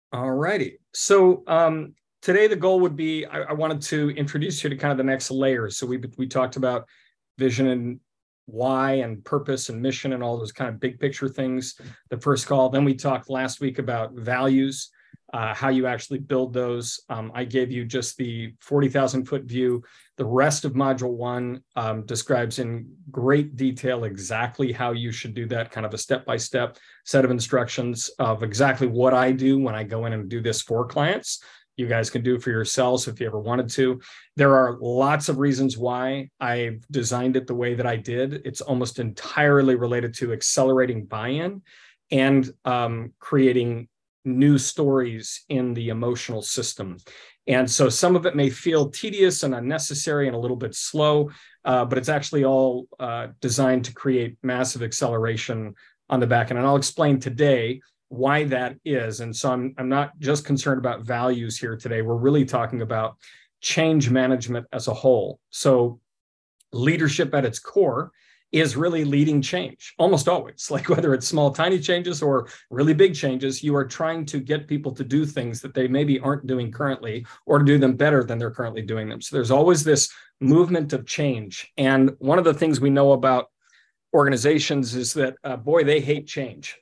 All righty. So today the goal would be I wanted to introduce you to kind of the next layer. So we talked about vision and why and purpose and mission and all those kind of big picture things. The first call. Then we talked last week about values, how you actually build those. I gave you just the 40,000 foot view. The rest of module one describes in great detail exactly how you should do that, kind of a step-by-step set of instructions of exactly what I do when I go in and do this for clients. You guys can do it for yourselves if you ever wanted to. There are lots of reasons why I've designed it the way that I did. It's almost entirely related to accelerating buy-in and creating new stories in the emotional system. And so some of it may feel tedious and unnecessary and a little bit slow, but it's actually all designed to create massive acceleration on the back end. And I'll explain today why that is. And so I'm not just concerned about values here today. We're really talking about change management as a whole. So leadership at its core is really leading change almost always. Like whether it's small, tiny changes or really big changes, you are trying to get people to do things that they maybe aren't doing currently or to do them better than they're currently doing them. So there's always this movement of change. And one of the things we know about organizations is that, boy, they hate change.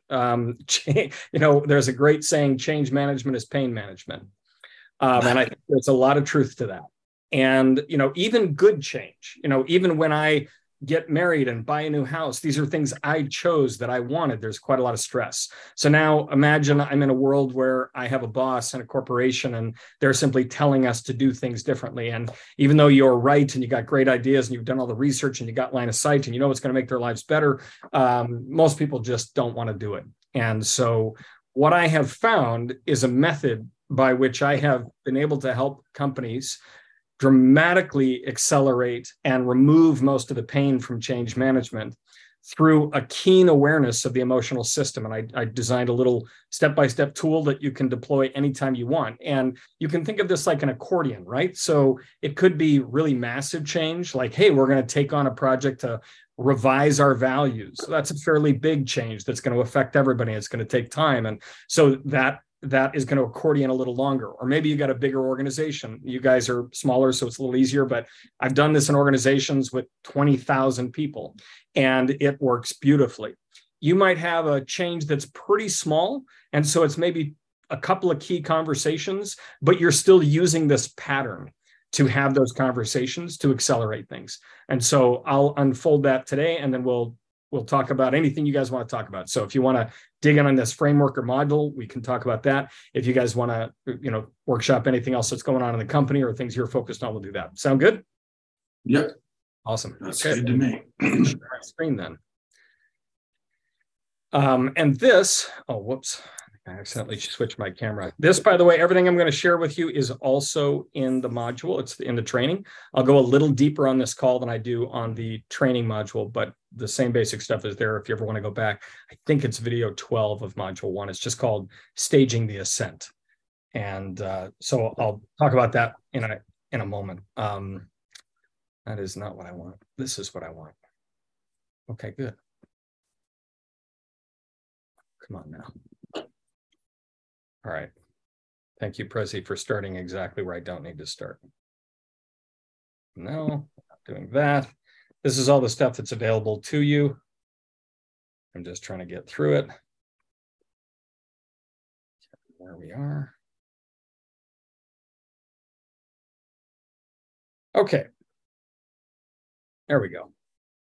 There's a great saying, change management is pain management. And I think there's a lot of truth to that. And, even good change, even when I get married and buy a new house, these are things I chose that I wanted. There's quite a lot of stress. So now imagine I'm in a world where I have a boss and a corporation and they're simply telling us to do things differently. And even though you're right and you got great ideas and you've done all the research and you got line of sight and you know it's going to make their lives better, most people just don't want to do it. And so what I have found is a method by which I have been able to help companies dramatically accelerate and remove most of the pain from change management through a keen awareness of the emotional system. And I designed a little step-by-step tool that you can deploy anytime you want. And you can think of this like an accordion, right? So it could be really massive change, like, hey, we're going to take on a project to revise our values. So that's a fairly big change that's going to affect everybody. It's going to take time. And so that is going to accordion a little longer. Or maybe you got a bigger organization. You guys are smaller, so it's a little easier, but I've done this in organizations with 20,000 people and it works beautifully. You might have a change that's pretty small. And so it's maybe a couple of key conversations, but you're still using this pattern to have those conversations to accelerate things. And so I'll unfold that today, and then we'll talk about anything you guys want to talk about. So if you want to dig in on this framework or module, we can talk about that. If you guys want to, workshop anything else that's going on in the company or things you're focused on, we'll do that. Sound good? Yep. Awesome. That's good to me. Share my screen then. And this, whoops. I accidentally switched my camera. This, by the way, everything I'm going to share with you is also in the module. It's in the training. I'll go a little deeper on this call than I do on the training module, but the same basic stuff is there if you ever want to go back. I think it's video 12 of module 1. It's just called Staging the Ascent. And so I'll talk about that in a moment. That is not what I want. This is what I want. Okay, good. Come on now. All right. Thank you, Prezi, for starting exactly where I don't need to start. No, not doing that. This is all the stuff that's available to you. I'm just trying to get through it. Where we are. Okay. There we go.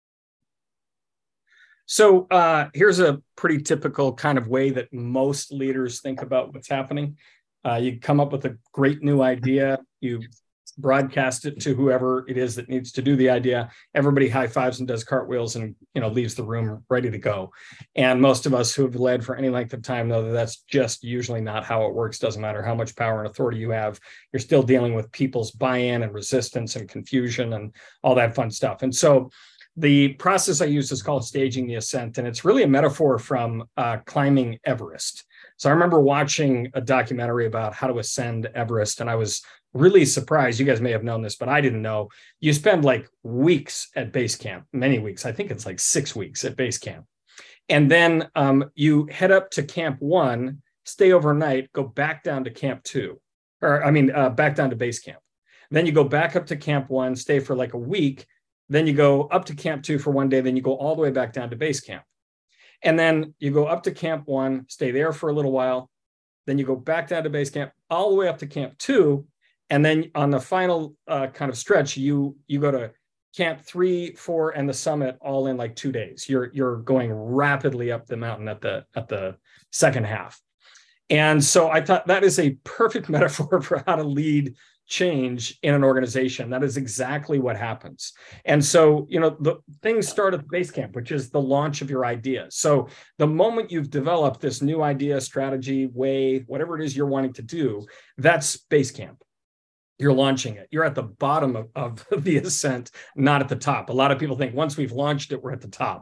So here's a pretty typical kind of way that most leaders think about what's happening. You come up with a great new idea, you broadcast it to whoever it is that needs to do the idea. Everybody high fives and does cartwheels and leaves the room ready to go. And most of us who have led for any length of time know that that's just usually not how it works. Doesn't matter how much power and authority you have, you're still dealing with people's buy-in and resistance and confusion and all that fun stuff. And so the process I use is called Staging the Ascent, and it's really a metaphor from climbing Everest. So I remember watching a documentary about how to ascend Everest, and I was really surprised. You guys may have known this, but I didn't know. You spend like weeks at base camp, many weeks. I think it's like 6 weeks at base camp. And then you head up to Camp 1 stay overnight, go back down to camp 2, back down to base camp. Then you go back up to camp 1, stay for like a week. Then you go up to camp 2 for one day. Then you go all the way back down to base camp. And then you go up to camp 1, stay there for a little while. Then you go back down to base camp, all the way up to camp 2. And then on the final kind of stretch, you go to camp 3, 4, and the summit all in like 2 days. You're going rapidly up the mountain at the second half. And so I thought that is a perfect metaphor for how to lead change in an organization. That is exactly what happens. And so, the things start at the base camp, which is the launch of your idea. So the moment you've developed this new idea, strategy, way, whatever it is you're wanting to do, that's base camp. You're launching it. You're at the bottom of the ascent, not at the top. A lot of people think once we've launched it, we're at the top.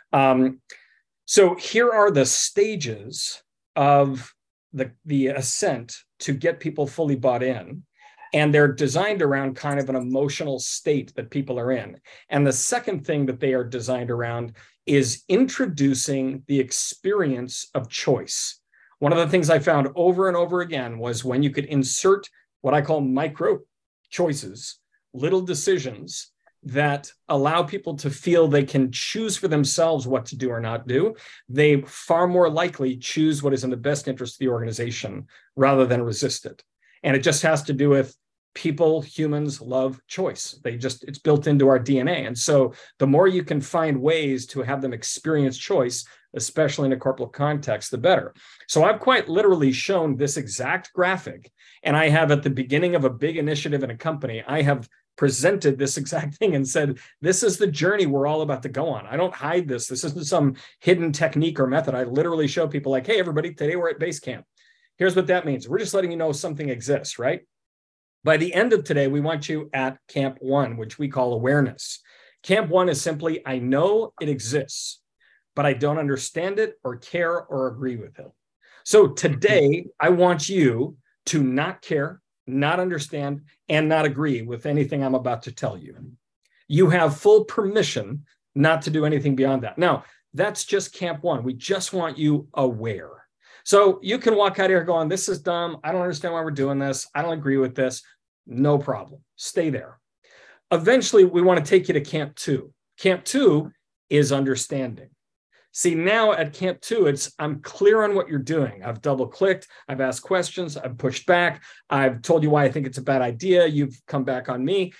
So here are the stages of the ascent to get people fully bought in. And they're designed around kind of an emotional state that people are in. And the second thing that they are designed around is introducing the experience of choice. One of the things I found over and over again was when you could insert what I call micro choices, little decisions that allow people to feel they can choose for themselves what to do or not do, they far more likely choose what is in the best interest of the organization rather than resist it. And it just has to do with people, humans love choice. It's built into our DNA. And so the more you can find ways to have them experience choice, especially in a corporate context, the better. So I've quite literally shown this exact graphic. And I have at the beginning of a big initiative in a company, I have presented this exact thing and said, this is the journey we're all about to go on. I don't hide this. This isn't some hidden technique or method. I literally show people like, hey, everybody, today we're at base camp. Here's what that means. We're just letting you know something exists, right? By the end of today, we want you at camp 1, which we call awareness. Camp 1 is simply, I know it exists, but I don't understand it or care or agree with it. So today, I want you to not care, not understand, and not agree with anything I'm about to tell you. You have full permission not to do anything beyond that. Now, that's just camp 1. We just want you aware. So you can walk out here going, this is dumb. I don't understand why we're doing this. I don't agree with this. No problem. Stay there. Eventually, we want to take you to camp 2. Camp 2 is understanding. See, now at camp 2, I'm clear on what you're doing. I've double-clicked. I've asked questions. I've pushed back. I've told you why I think it's a bad idea. You've come back on me.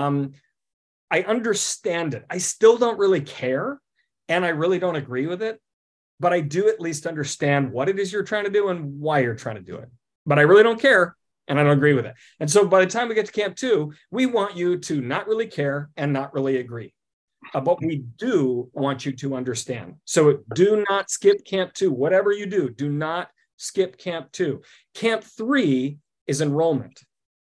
I understand it. I still don't really care, and I really don't agree with it. But I do at least understand what it is you're trying to do and why you're trying to do it. But I really don't care, and I don't agree with it. And so by the time we get to camp 2, we want you to not really care and not really agree. But we do want you to understand. So do not skip camp 2. Whatever you do not skip camp 2. Camp 3 is enrollment.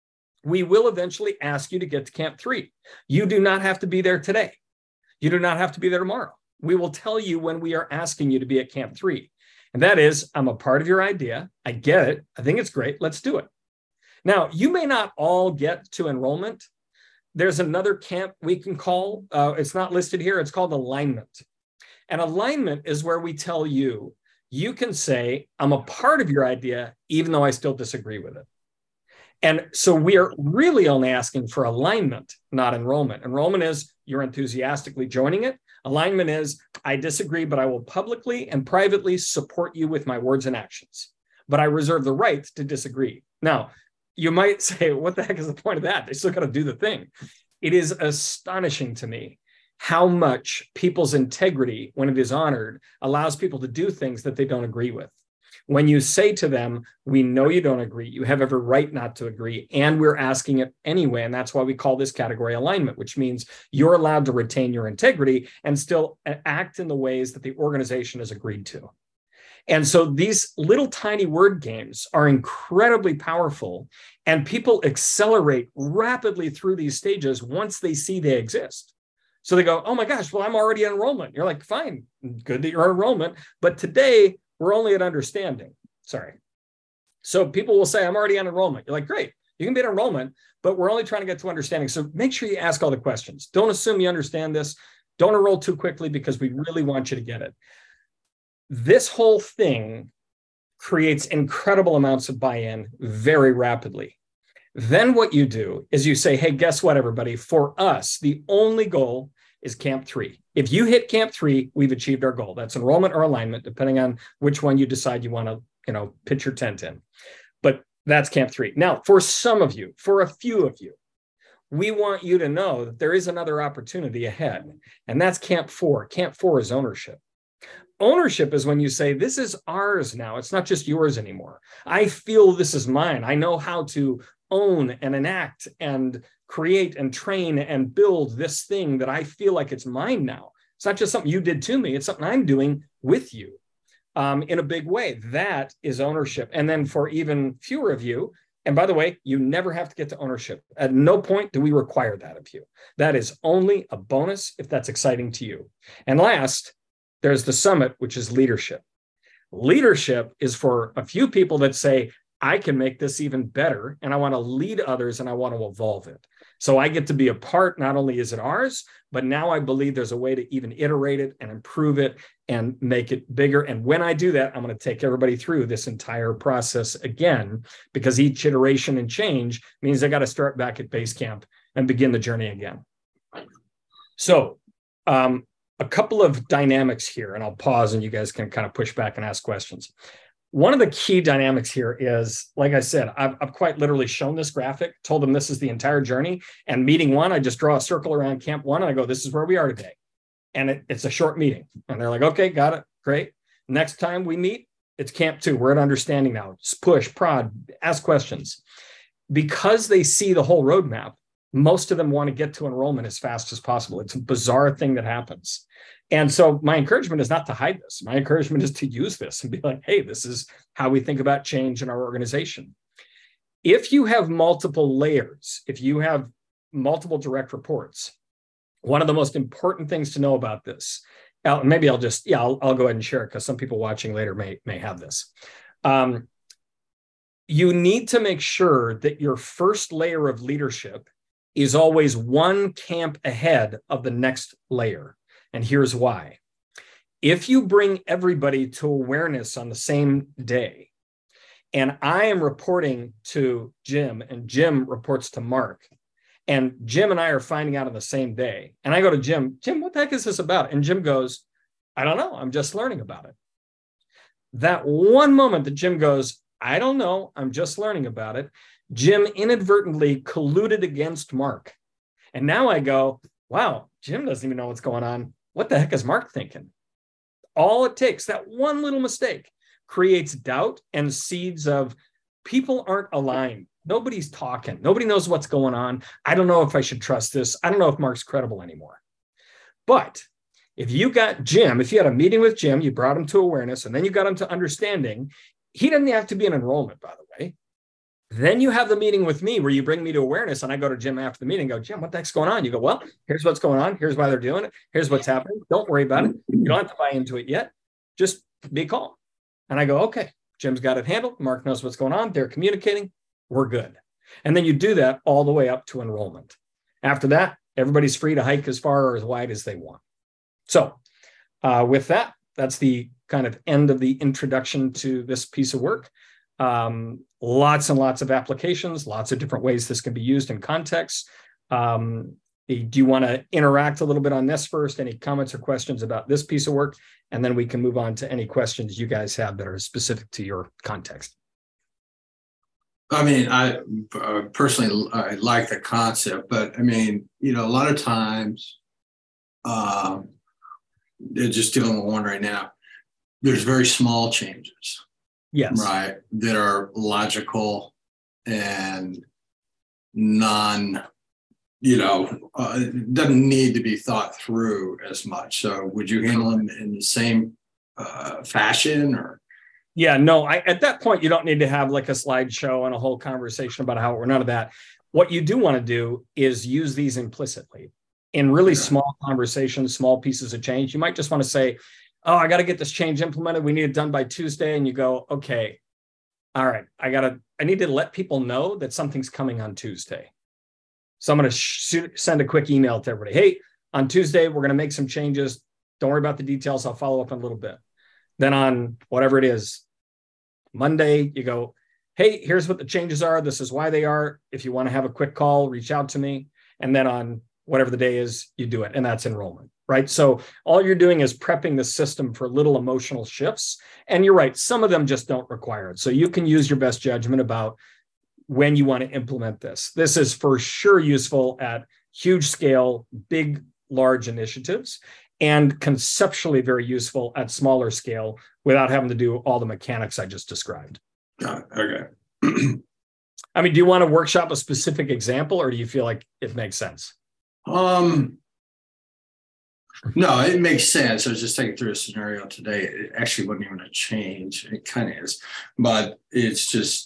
We will eventually ask you to get to camp 3. You do not have to be there today. You do not have to be there tomorrow. We will tell you when we are asking you to be at camp 3. And that is, I'm a part of your idea. I get it. I think it's great. Let's do it. Now, you may not all get to enrollment. There's another camp we can call. It's not listed here. It's called alignment. And alignment is where we tell you, you can say, I'm a part of your idea, even though I still disagree with it. And so we are really only asking for alignment, not enrollment. Enrollment is you're enthusiastically joining it. Alignment is, I disagree, but I will publicly and privately support you with my words and actions. But I reserve the right to disagree. Now, you might say, what the heck is the point of that? They still got to do the thing. It is astonishing to me how much people's integrity, when it is honored, allows people to do things that they don't agree with. When you say to them, we know you don't agree, you have every right not to agree, and we're asking it anyway. And that's why we call this category alignment, which means you're allowed to retain your integrity and still act in the ways that the organization has agreed to. And so these little tiny word games are incredibly powerful, and people accelerate rapidly through these stages once they see they exist. So they go, oh my gosh, well, I'm already in enrollment. You're like, fine, good that you're in enrollment. But today, we're only at understanding. Sorry. So people will say, I'm already on enrollment. You're like, great, you can be in enrollment, but we're only trying to get to understanding. So make sure you ask all the questions. Don't assume you understand this. Don't enroll too quickly because we really want you to get it. This whole thing creates incredible amounts of buy-in very rapidly. Then what you do is you say, hey, guess what, everybody? For us, the only goal is Camp 3. If you hit Camp 3, we've achieved our goal. That's enrollment or alignment, depending on which one you decide you want to, pitch your tent in. But that's Camp 3. Now, for some of you, for a few of you, we want you to know that there is another opportunity ahead, and that's Camp 4. Camp 4 is ownership. Ownership is when you say, this is ours now. It's not just yours anymore. I feel this is mine. I know how to own and enact and create and train and build this thing that I feel like it's mine now. It's not just something you did to me. It's something I'm doing with you in a big way. That is ownership. And then for even fewer of you, and by the way, you never have to get to ownership. At no point do we require that of you. That is only a bonus if that's exciting to you. And last, there's the summit, which is leadership. Leadership is for a few people that say, I can make this even better, and I want to lead others, and I want to evolve it. So I get to be a part. Not only is it ours, but now I believe there's a way to even iterate it and improve it and make it bigger. And when I do that, I'm going to take everybody through this entire process again, because each iteration and change means I got to start back at base camp and begin the journey again. So a couple of dynamics here, and I'll pause and you guys can kind of push back and ask questions. One of the key dynamics here is, like I said, I've quite literally shown this graphic, told them this is the entire journey. And meeting 1, I just draw a circle around Camp 1 and I go, this is where we are today. And it's a short meeting. And they're like, okay, got it. Great. Next time we meet, it's Camp 2. We're at understanding now. Just push, prod, ask questions. Because they see the whole roadmap, most of them want to get to enrollment as fast as possible. It's a bizarre thing that happens. And so my encouragement is not to hide this. My encouragement is to use this and be like, hey, this is how we think about change in our organization. If you have multiple layers, if you have multiple direct reports, one of the most important things to know about this, maybe I'll go ahead and share it because some people watching later may have this. You need to make sure that your first layer of leadership is always one camp ahead of the next layer. And here's why. If you bring everybody to awareness on the same day, and I am reporting to Jim, and Jim reports to Mark, and Jim and I are finding out on the same day, and I go to Jim, what the heck is this about? And Jim goes, I don't know, I'm just learning about it. That one moment that Jim goes, I don't know, I'm just learning about it, Jim inadvertently colluded against Mark. And now I go, wow, Jim doesn't even know what's going on. What the heck is Mark thinking? All it takes, that one little mistake, creates doubt and seeds of people aren't aligned. Nobody's talking. Nobody knows what's going on. I don't know if I should trust this. I don't know if Mark's credible anymore. But if you got Jim, if you had a meeting with Jim, you brought him to awareness, and then you got him to understanding, he doesn't have to be in enrollment, by the way. Then you have the meeting with me where you bring me to awareness, and I go to Jim after the meeting and go, Jim, what the heck's going on? You go, well, here's what's going on. Here's why they're doing it. Here's what's happening. Don't worry about it. You don't have to buy into it yet. Just be calm. And I go, okay, Jim's got it handled. Mark knows what's going on. They're communicating. We're good. And then you do that all the way up to enrollment. After that, everybody's free to hike as far or as wide as they want. So with that, that's the kind of end of the introduction to this piece of work. Lots and lots of applications, lots of different ways this can be used in context. Do you want to interact a little bit on this first? Any comments or questions about this piece of work? And then we can move on to any questions you guys have that are specific to your context. I mean, I personally, I like the concept, but I mean, a lot of times, just dealing with one right now, there's very small changes. Yes. Right. That are logical and doesn't need to be thought through as much. So would you handle them in the same fashion or? Yeah, no, at that point, you don't need to have like a slideshow and a whole conversation about how we're none of that. What you do want to do is use these implicitly in really small conversations, small pieces of change. You might just want to say, oh, I got to get this change implemented. We need it done by Tuesday. And you go, okay, all right, I need to let people know that something's coming on Tuesday. So I'm going to send a quick email to everybody. Hey, on Tuesday, we're going to make some changes. Don't worry about the details. I'll follow up in a little bit. Then on whatever it is, Monday, you go, hey, here's what the changes are. This is why they are. If you want to have a quick call, reach out to me. And then on whatever the day is, you do it. And that's enrollment, right? So all you're doing is prepping the system for little emotional shifts. And you're right, some of them just don't require it. So you can use your best judgment about when you want to implement this. This is for sure useful at huge scale, big, large initiatives, and conceptually very useful at smaller scale without having to do all the mechanics I just described. Got it. Okay. I mean, do you want to workshop a specific example, or do you feel like it makes sense? No, it makes sense. I was just thinking through a scenario today. It actually wasn't even a change. It kind of is, but it's just,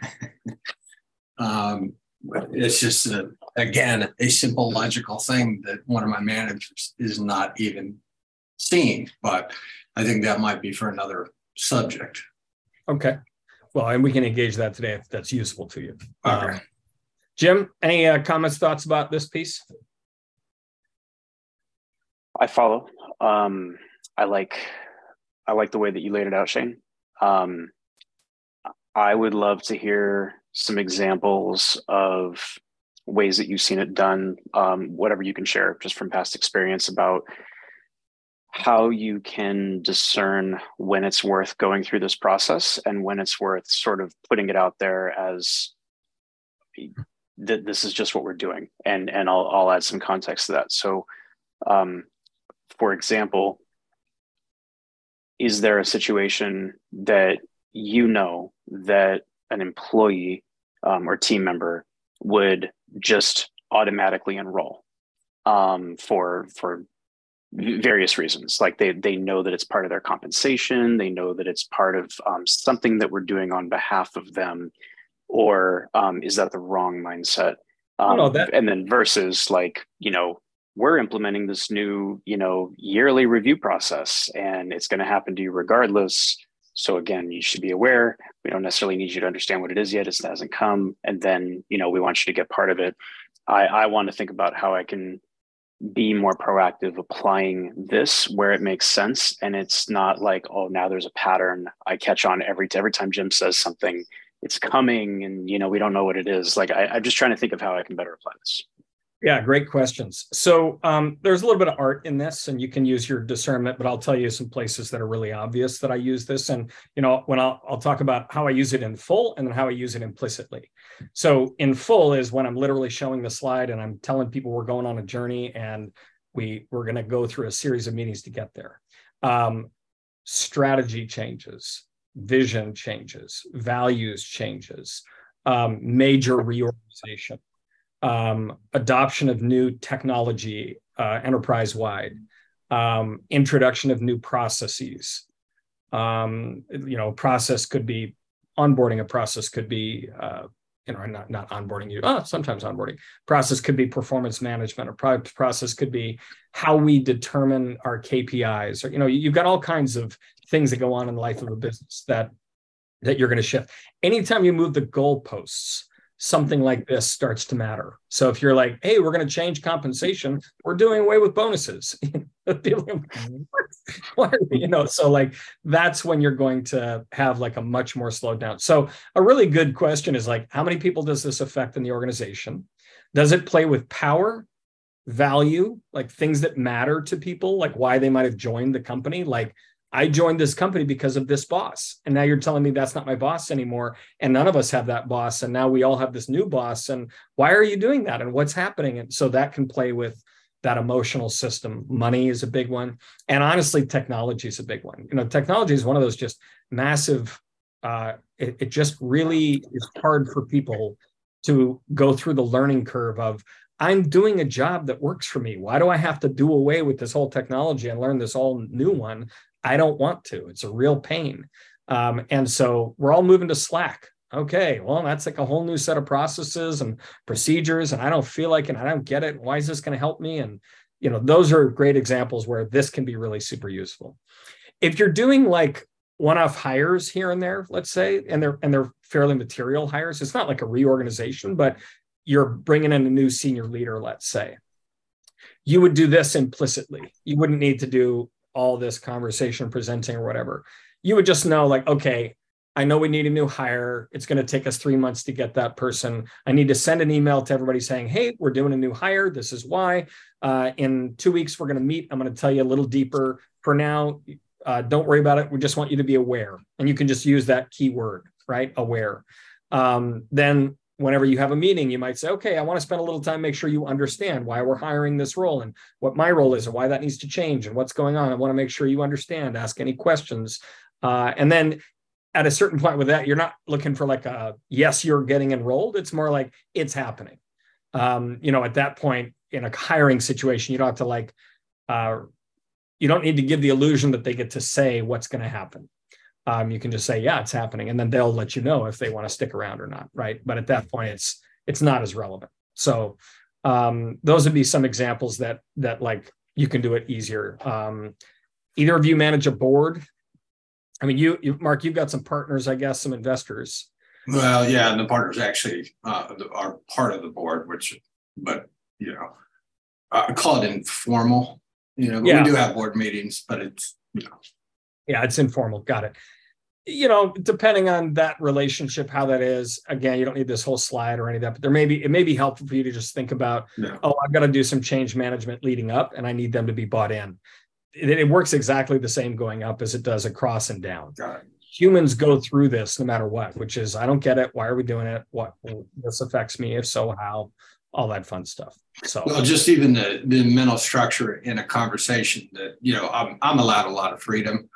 it's just again, a simple logical thing that one of my managers is not even seeing. But I think that might be for another subject. Okay. Well, and we can engage that today if that's useful to you. Okay. Jim, any comments, thoughts about this piece? I follow. I like the way that you laid it out, Shane. I would love to hear some examples of ways that you've seen it done, whatever you can share just from past experience about how you can discern when it's worth going through this process and when it's worth sort of putting it out there as this is just what we're doing. And I'll add some context to that. So, for example, is there a situation that you know that an employee or team member would just automatically enroll for various reasons? Like they know that it's part of their compensation, they know that it's part of something that we're doing on behalf of them, or is that the wrong mindset? And then versus like, we're implementing this new, yearly review process, and it's going to happen to you regardless. So again, you should be aware. We don't necessarily need you to understand what it is yet. It hasn't come. And then, we want you to get part of it. I want to think about how I can be more proactive applying this where it makes sense. And it's not like, oh, now there's a pattern I catch on every time Jim says something, it's coming and, we don't know what it is. Like, I'm just trying to think of how I can better apply this. Yeah, great questions. So there's a little bit of art in this, and you can use your discernment, but I'll tell you some places that are really obvious that I use this. And, when I'll talk about how I use it in full and then how I use it implicitly. So in full is when I'm literally showing the slide and I'm telling people we're going on a journey and we're going to go through a series of meetings to get there. Strategy changes, vision changes, values changes, major reorganization. Adoption of new technology enterprise-wide, introduction of new processes. Process could be onboarding. A process could be, not onboarding you. Sometimes onboarding. Process could be performance management. A process could be how we determine our KPIs. Or you've got all kinds of things that go on in the life of a business that you're going to shift. Anytime you move the goalposts, something like this starts to matter. So if you're like, hey, we're going to change compensation, we're doing away with bonuses. So like that's when you're going to have like a much more slowed down. So a really good question is like, how many people does this affect in the organization? Does it play with power, value, like things that matter to people, like why they might have joined the company? Like, I joined this company because of this boss. And now you're telling me that's not my boss anymore. And none of us have that boss. And now we all have this new boss. And why are you doing that? And what's happening? And so that can play with that emotional system. Money is a big one. And honestly, technology is a big one. Technology is one of those just massive, it just really is hard for people to go through the learning curve of, I'm doing a job that works for me. Why do I have to do away with this whole technology and learn this all new one? I don't want to. It's a real pain. And so we're all moving to Slack. Okay, well, that's like a whole new set of processes and procedures, and I don't feel like it, and I don't get it. Why is this going to help me? And, those are great examples where this can be really super useful. If you're doing like one-off hires here and there, let's say, and they're fairly material hires, it's not like a reorganization, but you're bringing in a new senior leader, let's say. You would do this implicitly. You wouldn't need to do all this conversation, presenting or whatever. You would just know like, okay, I know we need a new hire. It's going to take us 3 months to get that person. I need to send an email to everybody saying, hey, we're doing a new hire. This is why. In 2 weeks, we're going to meet. I'm going to tell you a little deeper. For now, don't worry about it. We just want you to be aware. And you can just use that keyword, right? Aware. Then whenever you have a meeting, you might say, okay, I want to spend a little time, make sure you understand why we're hiring this role and what my role is and why that needs to change and what's going on. I want to make sure you understand, ask any questions. And then at a certain point with that, you're not looking for like a, yes, you're getting enrolled. It's more like it's happening. At that point in a hiring situation, you don't have to like, you don't need to give the illusion that they get to say what's going to happen. You can just say, yeah, it's happening. And then they'll let you know if they want to stick around or not. Right. But at that point, it's not as relevant. So those would be some examples that like you can do it easier. Either of you manage a board? I mean, you Mark, you've got some partners, I guess, some investors. Well, yeah, and the partners actually are part of the board, but I call it informal. But we do have board meetings, but it's Yeah, it's informal. Got it. Depending on that relationship, how that is. Again, you don't need this whole slide or any of that, but it may be helpful for you to just think about, I've got to do some change management leading up, and I need them to be bought in. It works exactly the same going up as it does across and down. Humans go through this no matter what, which is, I don't get it. Why are we doing it? What this affects me? If so, how? All that fun stuff. So, well, just even the mental structure in a conversation that, I'm allowed a lot of freedom,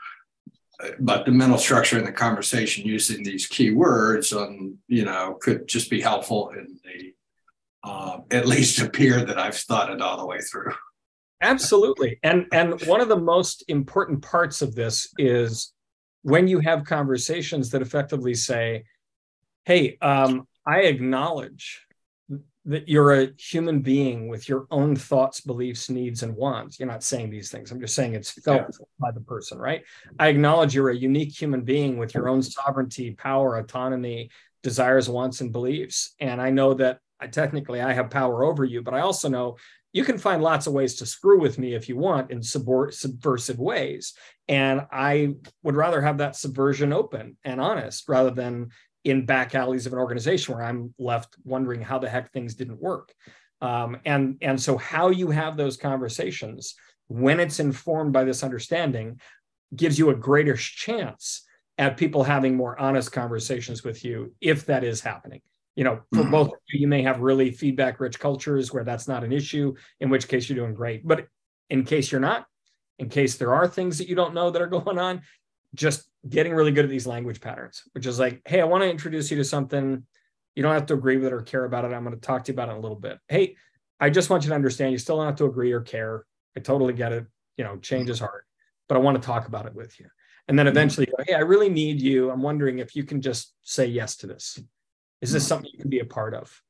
but the mental structure in the conversation using these key words could just be helpful in the, at least appear that I've thought it all the way through. Absolutely. And one of the most important parts of this is when you have conversations that effectively say, hey, I acknowledge that you're a human being with your own thoughts, beliefs, needs, and wants. You're not saying these things. I'm just saying it's felt by the person, right? I acknowledge you're a unique human being with your own sovereignty, power, autonomy, desires, wants, and beliefs. And I know that I have power over you, but I also know you can find lots of ways to screw with me if you want in subversive ways. And I would rather have that subversion open and honest rather than in back alleys of an organization where I'm left wondering how the heck things didn't work. And so how you have those conversations when it's informed by this understanding gives you a greater chance at people having more honest conversations with you if that is happening. For both of you may have really feedback-rich cultures where that's not an issue, in which case you're doing great. But in case you're not, in case there are things that you don't know that are going on, just getting really good at these language patterns, which is like, hey, I want to introduce you to something. You don't have to agree with it or care about it. I'm going to talk to you about it in a little bit. Hey, I just want you to understand you still don't have to agree or care. I totally get it. Change is hard, but I want to talk about it with you. And then eventually, hey, I really need you. I'm wondering if you can just say yes to this. Is this something you can be a part of?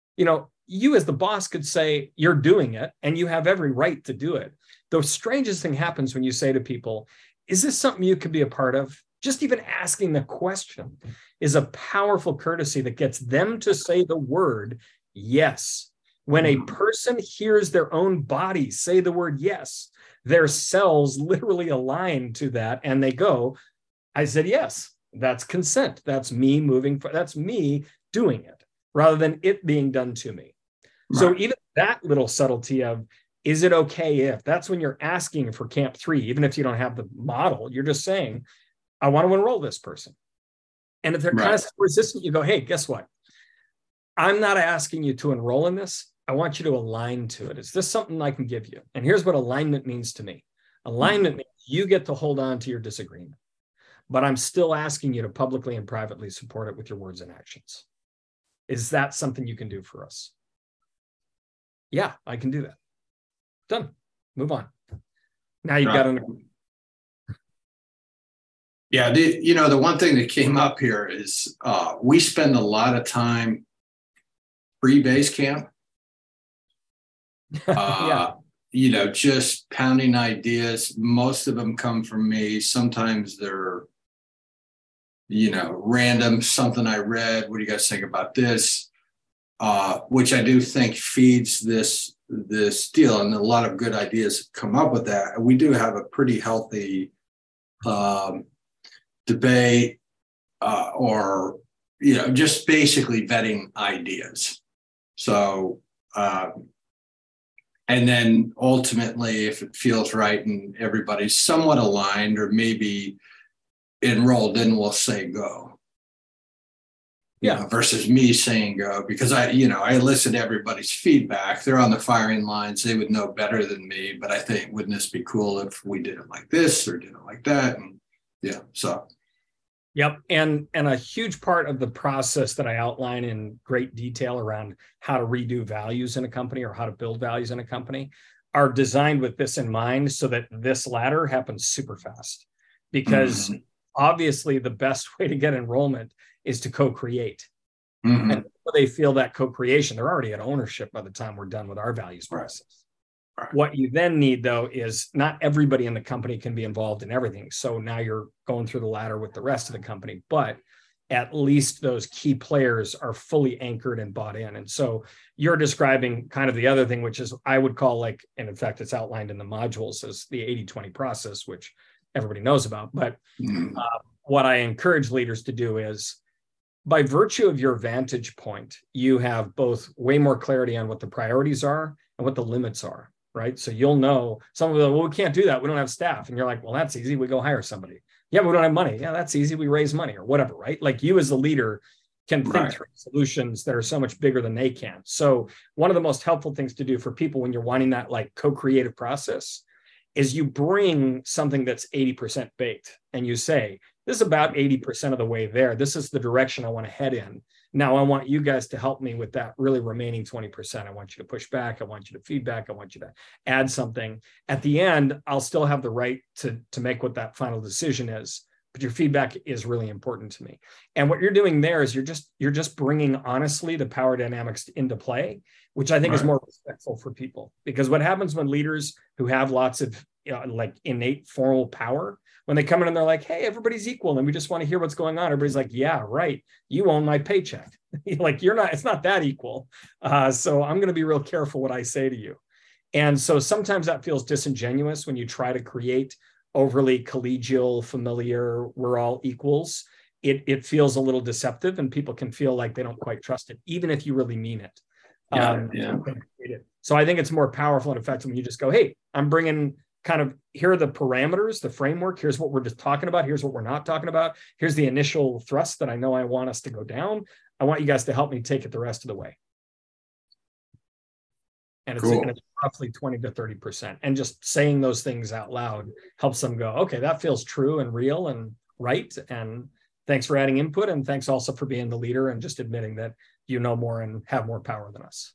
You as the boss could say you're doing it and you have every right to do it. The strangest thing happens when you say to people, is this something you could be a part of? Just even asking the question is a powerful courtesy that gets them to say the word yes. When a person hears their own body say the word yes, their cells literally align to that and they go, I said yes. That's consent. That's me that's me doing it rather than it being done to me. Right. So even that little subtlety of, is it okay if, that's when you're asking for Camp 3, even if you don't have the model, you're just saying, I want to enroll this person. And if they're kind of resistant, you go, hey, guess what? I'm not asking you to enroll in this. I want you to align to it. Is this something I can give you? And here's what alignment means to me. Alignment means you get to hold on to your disagreement, but I'm still asking you to publicly and privately support it with your words and actions. Is that something you can do for us? Yeah, I can do that. Done. Move on. Now you've got to. Yeah, the one thing that came up here is we spend a lot of time pre-base camp. Just pounding ideas. Most of them come from me. Sometimes they're random, something I read. What do you guys think about this? Which I do think feeds this deal, and a lot of good ideas come up with that. We do have a pretty healthy debate or, just basically vetting ideas. So, and then ultimately, if it feels right and everybody's somewhat aligned or maybe enrolled, then we'll say go. Versus me saying go, because I listen to everybody's feedback. They're on the firing lines. They would know better than me, but I think, wouldn't this be cool if we did it like this or did it like that? And so. Yep. And a huge part of the process that I outline in great detail around how to redo values in a company or how to build values in a company are designed with this in mind, so that this ladder happens super fast. Because obviously the best way to get enrollment is to co-create. And they feel that co-creation, they're already at ownership by the time we're done with our values process. Right. What you then need, though, is not everybody in the company can be involved in everything. So now you're going through the ladder with the rest of the company, but at least those key players are fully anchored and bought in. And so you're describing kind of the other thing, which is I would call, like, and in fact, it's outlined in the modules as the 80-20 process, which everybody knows about. But what I encourage leaders to do is, by virtue of your vantage point, you have both way more clarity on what the priorities are and what the limits are. Right. So you'll know some of them, well, we can't do that. We don't have staff. And you're like, well, that's easy. We go hire somebody. Yeah, we don't have money. Yeah, that's easy. We raise money or whatever. Right. Like, you as the leader can think through solutions that are so much bigger than they can. So one of the most helpful things to do for people when you're wanting that, like, co-creative process is you bring something that's 80% baked and you say, this is about 80% of the way there. This is the direction I want to head in. Now, I want you guys to help me with that really remaining 20%. I want you to push back. I want you to feedback. I want you to add something. At the end, I'll still have the right to make what that final decision is, but your feedback is really important to me. And what you're doing there is you're just bringing, honestly, the power dynamics into play, which I think is more respectful for people. Because what happens when leaders who have lots of like innate formal power, when they come in and they're like, hey, everybody's equal and we just want to hear what's going on. Everybody's like, yeah, right. You own my paycheck. Like, it's not that equal. So I'm going to be real careful what I say to you. And so sometimes that feels disingenuous when you try to create overly collegial, familiar, we're all equals. It feels a little deceptive and people can feel like they don't quite trust it, even if you really mean it. So I think it's more powerful and effective when you just go, hey, I'm bringing kind of, here are the parameters, the framework. Here's what we're just talking about. Here's what we're not talking about. Here's the initial thrust that I know I want us to go down. I want you guys to help me take it the rest of the way. And it's roughly 20 to 30%. And just saying those things out loud helps them go, okay, that feels true and real and right. And thanks for adding input. And thanks also for being the leader and just admitting that you know more and have more power than us.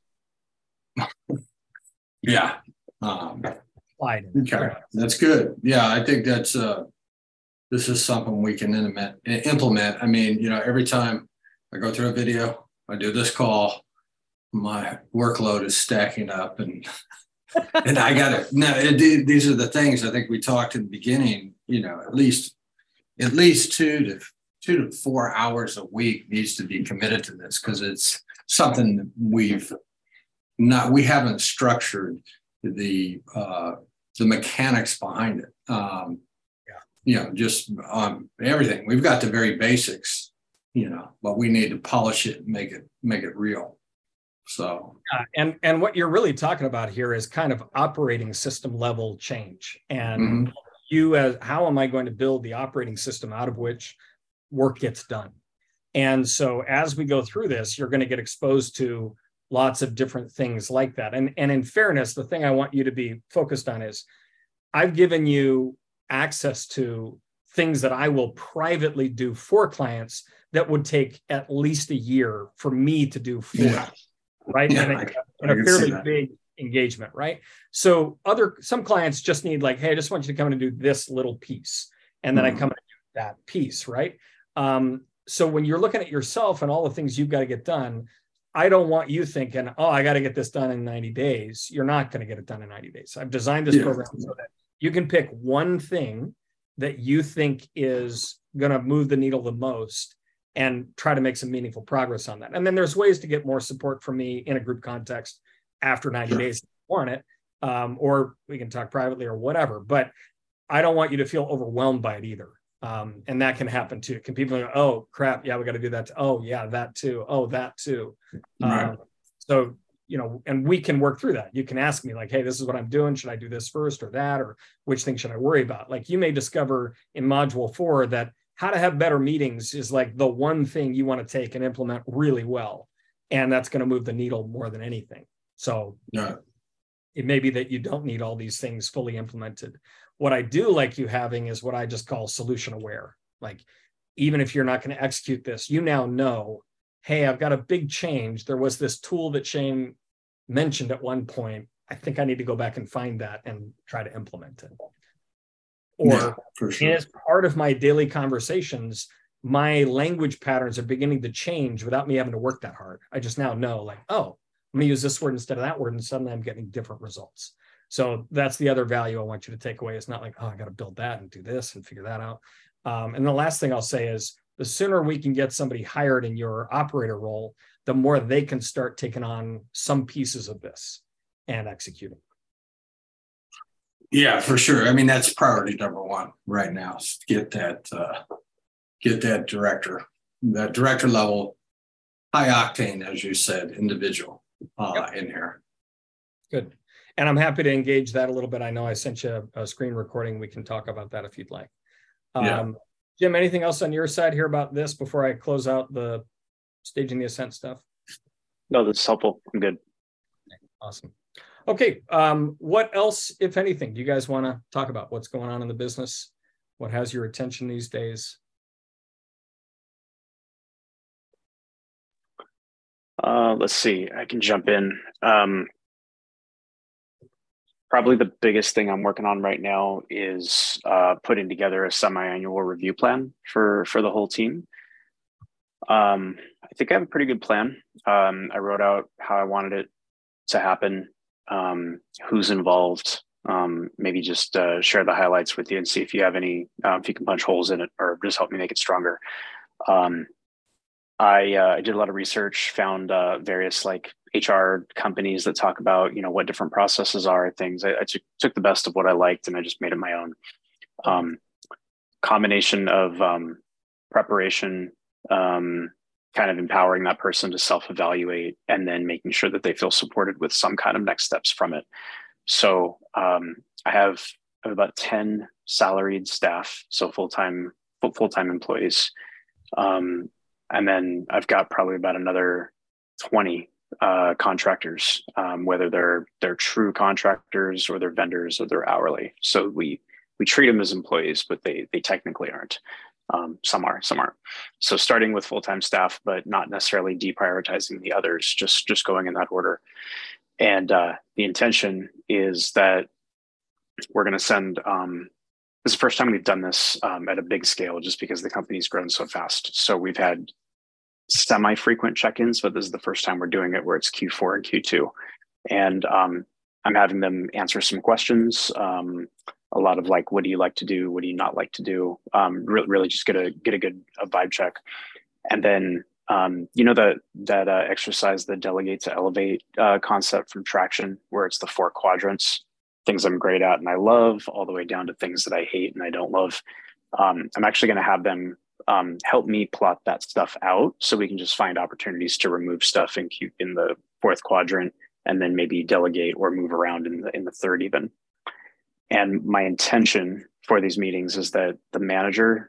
Yeah. Okay, that's good. Yeah, I think that's this is something we can implement. I mean, every time I go through a video, I do this call, my workload is stacking up, and and I got to now. These are the things I think we talked in the beginning. At least 2 to 4 hours a week needs to be committed to this, because it's something that we haven't structured the mechanics behind it. Just everything. We've got the very basics, but we need to polish it and make it real. So and what you're really talking about here is kind of operating system level change. And how am I going to build the operating system out of which work gets done? And so as we go through this, you're going to get exposed to lots of different things like that. And in fairness, the thing I want you to be focused on is I've given you access to things that I will privately do for clients that would take at least a year for me to do for them, right? And a fairly big engagement, right? So some clients just need, like, hey, I just want you to come in and do this little piece. And then I come in and do that piece, right? So when you're looking at yourself and all the things you've got to get done, I don't want you thinking, oh, I got to get this done in 90 days. You're not going to get it done in 90 days. I've designed this program so that you can pick one thing that you think is going to move the needle the most and try to make some meaningful progress on that. And then there's ways to get more support from me in a group context after 90 days if you want it, or we can talk privately or whatever. But I don't want you to feel overwhelmed by it either. And that can happen too. Can people go, oh crap, yeah, we got to do that. Oh yeah, that too. Oh, that too. Right. So, and we can work through that. You can ask me like, hey, this is what I'm doing. Should I do this first or that? Or which thing should I worry about? Like you may discover in module 4 that how to have better meetings is like the one thing you want to take and implement really well. And that's going to move the needle more than anything. So Yeah. it may be that you don't need all these things fully implemented. What I do like you having is what I just call solution aware. Like, even if you're not going to execute this, you now know, hey, I've got a big change. There was this tool that Shane mentioned at one point. I think I need to go back and find that and try to implement it. Or Yeah, for sure. as part of my daily conversations, my language patterns are beginning to change without me having to work that hard. I just now know like, oh, I'm going to use this word instead of that word, and suddenly I'm getting different results. So that's the other value I want you to take away. It's not like, oh, I got to build that and do this and figure that out. And the last thing I'll say is the sooner we can get somebody hired in your operator role, the more they can start taking on some pieces of this and executing. Yeah, for sure. I mean, that's priority number one right now. Is get that director level, high octane, as you said, individual in here. Good. And I'm happy to engage that a little bit. I know I sent you a screen recording. We can talk about that if you'd like. Yeah. Jim, anything else on your side here about this before I close out the staging the ascent stuff? No, that's helpful. I'm good. Awesome. Okay. What else, if anything, do you guys want to talk about? What's going on in the business? What has your attention these days? Let's see. I can jump in. Probably the biggest thing I'm working on right now is putting together a semi-annual review plan for the whole team. I think I have a pretty good plan. I wrote out how I wanted it to happen, who's involved, maybe just share the highlights with you and see if you have any, if you can punch holes in it or just help me make it stronger. I did a lot of research, found various like HR companies that talk about, what different processes are, things. I took the best of what I liked and I just made it my own. Combination of preparation, kind of empowering that person to self-evaluate, and then making sure that they feel supported with some kind of next steps from it. So I have about 10 salaried staff, so full-time employees. And then I've got probably about another 20 contractors, whether they're true contractors or they're vendors or they're hourly. So we treat them as employees, but they technically aren't. Some are, some aren't. So starting with full-time staff, but not necessarily deprioritizing the others, just going in that order. And the intention is that we're going to send, this is the first time we've done this at a big scale, just because the company's grown so fast. So we've had semi-frequent check-ins, but this is the first time we're doing it where it's Q4 and Q2. And I'm having them answer some questions. A lot of like, what do you like to do? What do you not like to do? Really just get a good vibe check. And then, that exercise, the delegate to elevate concept from Traction, where it's the 4 quadrants, things I'm great at and I love, all the way down to things that I hate and I don't love. I'm actually going to have them help me plot that stuff out so we can just find opportunities to remove stuff in the 4th quadrant, and then maybe delegate or move around in the 3rd even. And my intention for these meetings is that the manager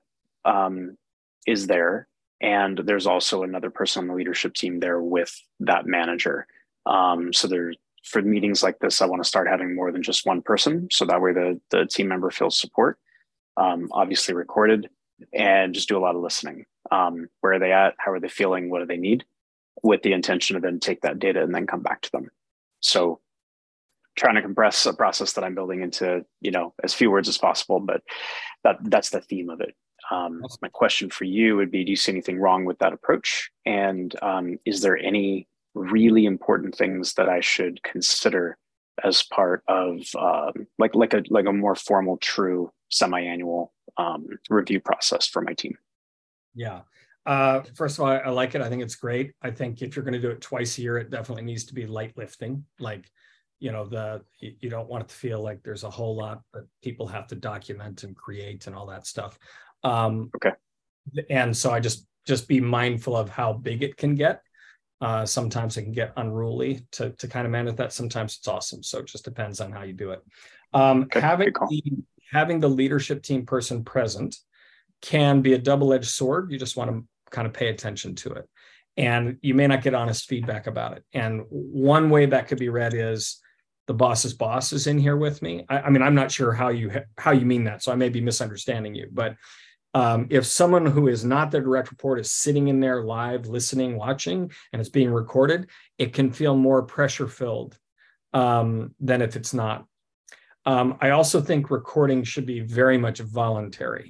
is there, and there's also another person on the leadership team there with that manager. So for meetings like this, I want to start having more than just one person, so that way the team member feels support, obviously recorded, and just do a lot of listening. Where are they at? How are they feeling? What do they need? With the intention of then take that data and then come back to them. So trying to compress a process that I'm building into, as few words as possible, but that's the theme of it. My question for you would be, do you see anything wrong with that approach? And is there any really important things that I should consider as part of like a more formal, true semi-annual review process for my team? Yeah. First of all, I like it. I think it's great. I think if you're going to do it twice a year, it definitely needs to be light lifting. Like, you don't want it to feel like there's a whole lot that people have to document and create and all that stuff. Okay. And so I just be mindful of how big it can get. Sometimes it can get unruly to kind of manage that. Sometimes it's awesome. So it just depends on how you do it. Okay. Having the leadership team person present can be a double-edged sword. You just want to kind of pay attention to it. And you may not get honest feedback about it. And one way that could be read is the boss's boss is in here with me. I mean, I'm not sure how you mean that. So I may be misunderstanding you, but if someone who is not their direct report is sitting in there live, listening, watching, and it's being recorded, it can feel more pressure filled than if it's not. I also think recording should be very much voluntary.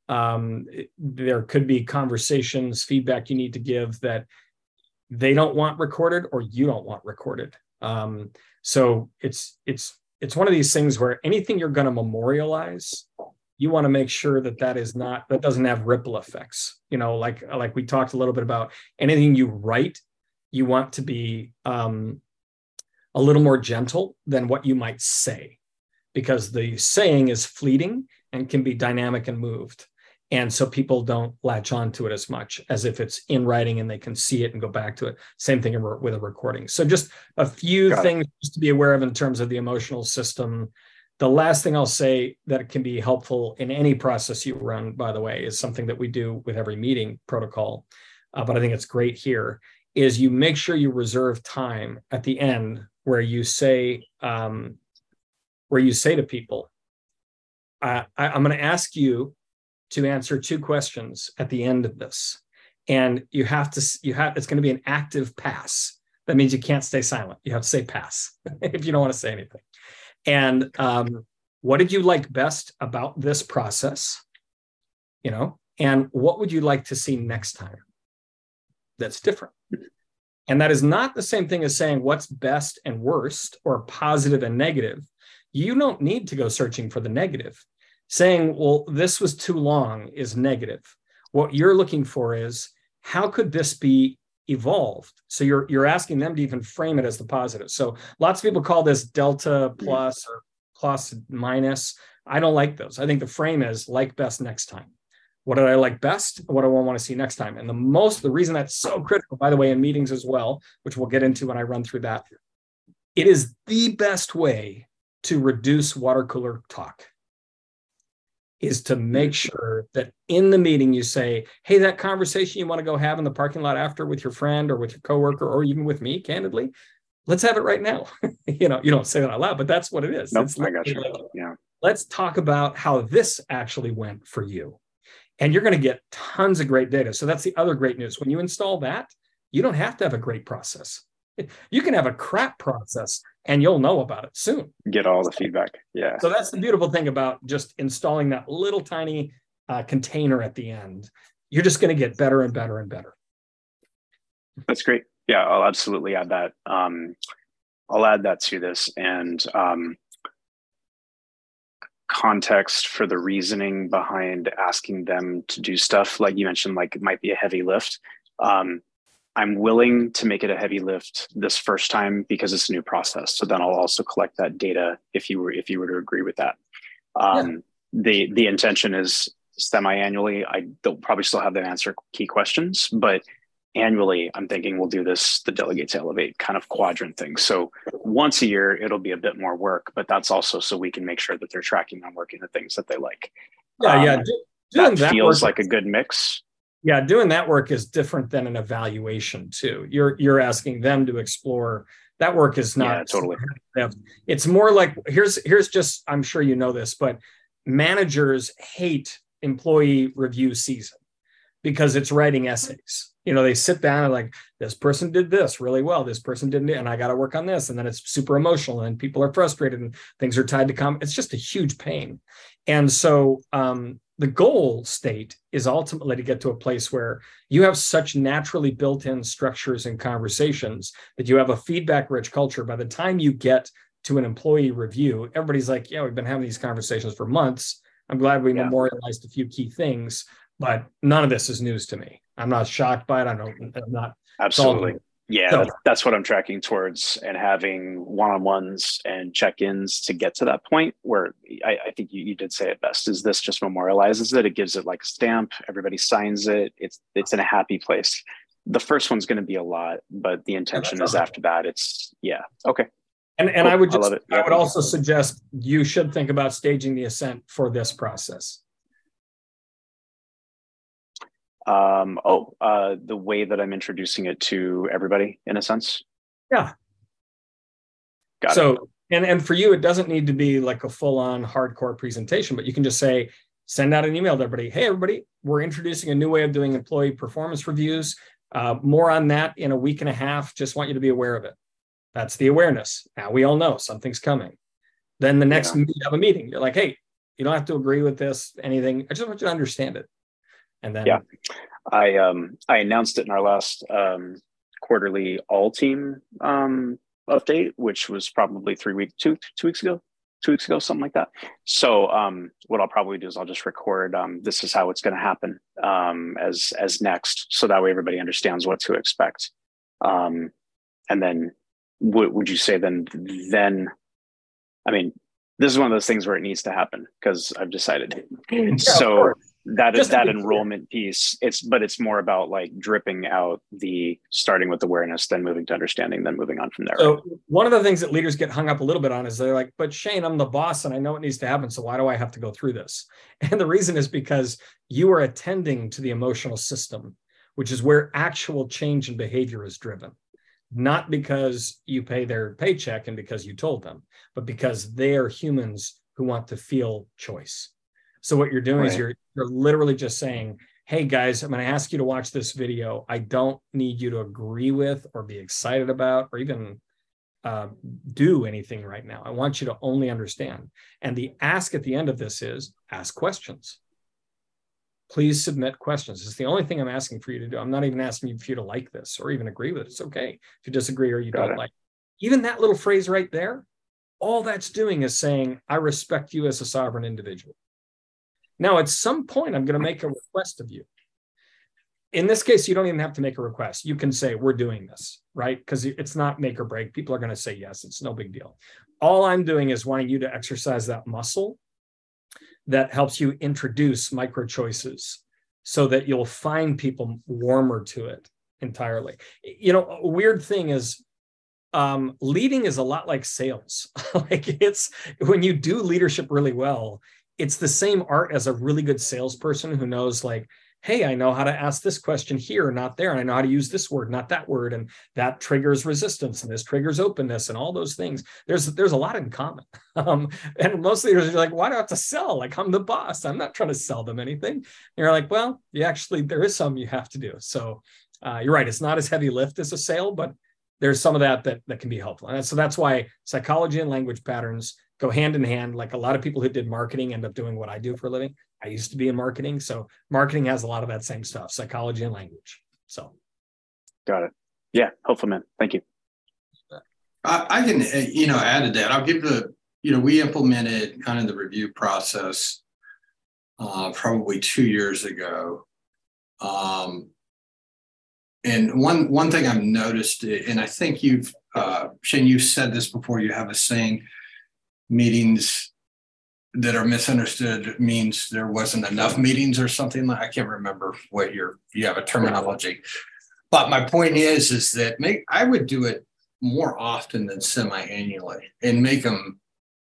There could be conversations, feedback you need to give that they don't want recorded or you don't want recorded. So it's one of these things where anything you're going to memorialize, you want to make sure that that doesn't have ripple effects. You know, like we talked a little bit about, anything you write, you want to be a little more gentle than what you might say, because the saying is fleeting and can be dynamic and moved. And so people don't latch on to it as much as if it's in writing and they can see it and go back to it. Same thing with a recording. So just a few things just to be aware of in terms of the emotional system. The last thing I'll say that can be helpful in any process you run, by the way, is something that we do with every meeting protocol, but I think it's great here, is you make sure you reserve time at the end where you say to people, I'm going to ask you to answer 2 questions at the end of this. And it's going to be an active pass. That means you can't stay silent. You have to say pass if you don't want to say anything. And what did you like best about this process? You know, and what would you like to see next time that's different? And that is not the same thing as saying what's best and worst or positive and negative. You don't need to go searching for the negative. Saying, well, this was too long is negative. What you're looking for is, how could this be evolved? So you're asking them to even frame it as the positive. So lots of people call this delta plus or plus minus. I don't like those. I think the frame is like best next time. What did I like best? What do I want to see next time? And the reason that's so critical, by the way, in meetings as well, which we'll get into when I run through that, it is the best way to reduce water cooler talk, is to make sure that in the meeting you say, hey, that conversation you want to go have in the parking lot after with your friend or with your coworker or even with me, candidly, let's have it right now. You know, you don't say that out loud, but that's what it is. Nope, I got you. Yeah. Let's talk about how this actually went for you. And you're going to get tons of great data. So that's the other great news. When you install that, you don't have to have a great process. You can have a crap process and you'll know about it soon. Get all the feedback. Yeah. So that's the beautiful thing about just installing that little tiny container at the end. You're just going to get better and better and better. That's great. Yeah, I'll absolutely add that. I'll add that to this, and context for the reasoning behind asking them to do stuff. Like you mentioned, like it might be a heavy lift. I'm willing to make it a heavy lift this first time because it's a new process. So then I'll also collect that data if you were to agree with that. The intention is semi-annually. They'll probably still have them answer key questions, but annually, I'm thinking we'll do this, the Delegate to Elevate kind of quadrant thing. So once a year, it'll be a bit more work, but that's also so we can make sure that they're tracking on working the things that they like. That feels like a good mix. Yeah, doing that work is different than an evaluation too. You're asking them to explore. That work is not. Yeah, totally. It's more like, here's just, I'm sure you know this, but managers hate employee review season because it's writing essays. You know, they sit down and like, this person did this really well, this person didn't, and I got to work on this. And then it's super emotional and people are frustrated and things are tied to it's just a huge pain. And so the goal state is ultimately to get to a place where you have such naturally built-in structures and conversations that you have a feedback-rich culture. By the time you get to an employee review, everybody's like, yeah, we've been having these conversations for months. I'm glad we memorialized a few key things, but none of this is news to me. I'm not shocked by it. I'm not. Absolutely. Yeah, So, that's what I'm tracking towards, and having one-on-ones and check-ins to get to that point where I think you did say it best. Is this just memorializes it? It gives it like a stamp. Everybody signs it. It's in a happy place. The first one's going to be a lot, but the intention is after that. It's okay. And Cool. I would love it. Yeah, I would also suggest you should think about staging the ascent for this process. The way that I'm introducing it to everybody, in a sense. Yeah. Got it. So, and for you, it doesn't need to be like a full-on hardcore presentation, but you can just say, send out an email to everybody. Hey, everybody, we're introducing a new way of doing employee performance reviews. More on that in a week and a half. Just want you to be aware of it. That's the awareness. Now we all know something's coming. Then the next you have a meeting. You're like, hey, you don't have to agree with this, anything. I just want you to understand it. And then I announced it in our last quarterly all team update, which was probably 2 weeks ago, something like that. So what I'll probably do is I'll just record this is how it's going to happen as next, so that way everybody understands what to expect. And then would you say then I mean, this is one of those things where it needs to happen because I've decided. So that enrollment piece, it's more about like dripping out the starting with awareness, then moving to understanding, then moving on from there. So one of the things that leaders get hung up a little bit on is they're like, but Shane, I'm the boss and I know it needs to happen. So why do I have to go through this? And the reason is because you are attending to the emotional system, which is where actual change in behavior is driven. Not because you pay their paycheck and because you told them, but because they are humans who want to feel choice. So what you're doing is you're literally just saying, hey guys, I'm going to ask you to watch this video. I don't need you to agree with or be excited about or even do anything right now. I want you to only understand. And the ask at the end of this is ask questions. Please submit questions. It's the only thing I'm asking for you to do. I'm not even asking you for you to like this or even agree with it. It's okay if you disagree or you don't like it. Even that little phrase right there, all that's doing is saying, I respect you as a sovereign individual. Now, at some point, I'm going to make a request of you. In this case, you don't even have to make a request. You can say, we're doing this, right? Because it's not make or break. People are going to say yes. It's no big deal. All I'm doing is wanting you to exercise that muscle that helps you introduce micro choices so that you'll find people warmer to it entirely. You know, a weird thing is leading is a lot like sales. Like it's when you do leadership really well, it's the same art as a really good salesperson who knows like, hey, I know how to ask this question here, not there. And I know how to use this word, not that word. And that triggers resistance and this triggers openness and all those things. There's a lot in common. And most leaders are like, why do I have to sell? Like I'm the boss. I'm not trying to sell them anything. And you're like, well, there is some you have to do. So you're right. It's not as heavy lift as a sale, but there's some of that can be helpful. And so that's why psychology and language patterns go hand in hand. Like a lot of people who did marketing end up doing what I do for a living. I used to be in marketing. So marketing has a lot of that same stuff, psychology and language. So. Got it. Yeah. Helpful, man. Thank you. I can, add to that. I'll give we implemented kind of the review process probably 2 years ago. And one thing I've noticed, and I think Shane, you've said this before, you have a saying, meetings that are misunderstood means there wasn't enough meetings or something like. I can't remember what you have a terminology, but my point is that I would do it more often than semi-annually and make them,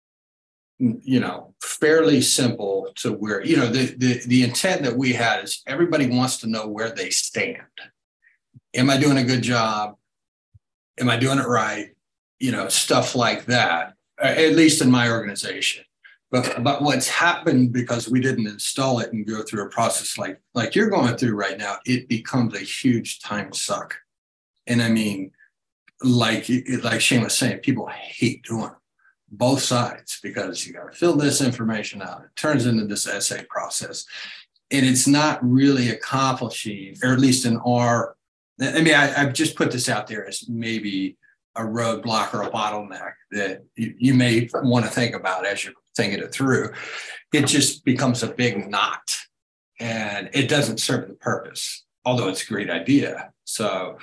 fairly simple to where, the intent that we had is everybody wants to know where they stand. Am I doing a good job? Am I doing it right? Stuff like that. At least in my organization. But what's happened because we didn't install it and go through a process like you're going through right now, it becomes a huge time suck. And I mean, like Shane was saying, people hate doing it, both sides, because you got to fill this information out. It turns into this essay process. And it's not really accomplishing, or at least in I've just put this out there as maybe a roadblock or a bottleneck that you may want to think about as you're thinking it through. It just becomes a big knot and it doesn't serve the purpose, although it's a great idea. So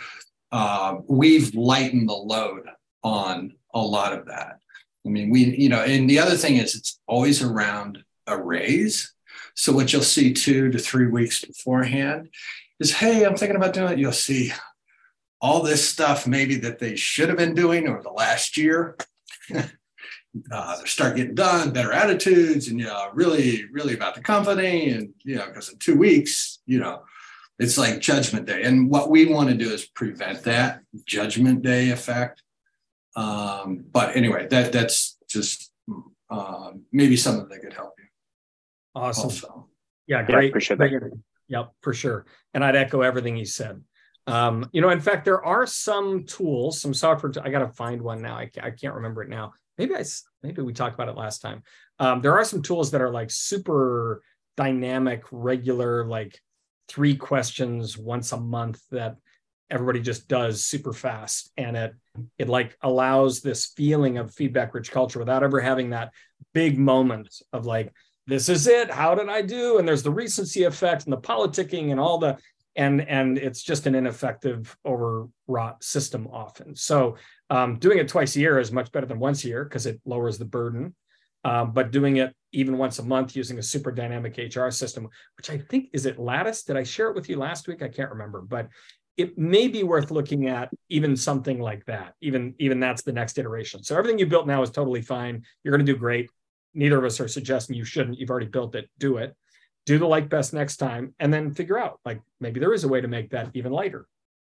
we've lightened the load on a lot of that. I mean, and the other thing is it's always around a raise. So what you'll see 2 to 3 weeks beforehand is, hey, I'm thinking about doing it. You'll see all this stuff maybe that they should have been doing over the last year. They start getting done, better attitudes, and really, really about the company. And because in 2 weeks, it's like Judgment Day. And what we want to do is prevent that Judgment Day effect. But anyway, that's just maybe something that could help you. Awesome. Also. Yeah, great. Appreciate that. Yep, for sure. And I'd echo everything he said. In fact, there are some tools, some software. I got to find one now. I can't remember it now. Maybe we talked about it last time. There are some tools that are like super dynamic, regular, like 3 questions once a month that everybody just does super fast. And it like allows this feeling of feedback rich culture without ever having that big moment of like, this is it. How did I do? And there's the recency effect and the politicking and all the, and it's just an ineffective, overwrought system often. So doing it twice a year is much better than once a year because it lowers the burden. But doing it even once a month using a super dynamic HR system, which I think, is it Lattice? Did I share it with you last week? I can't remember, but it may be worth looking at even something like that. Even that's the next iteration. So everything you built now is totally fine. You're going to do great. Neither of us are suggesting you shouldn't. You've already built it. Do it. Do the like best next time, and then figure out like maybe there is a way to make that even lighter.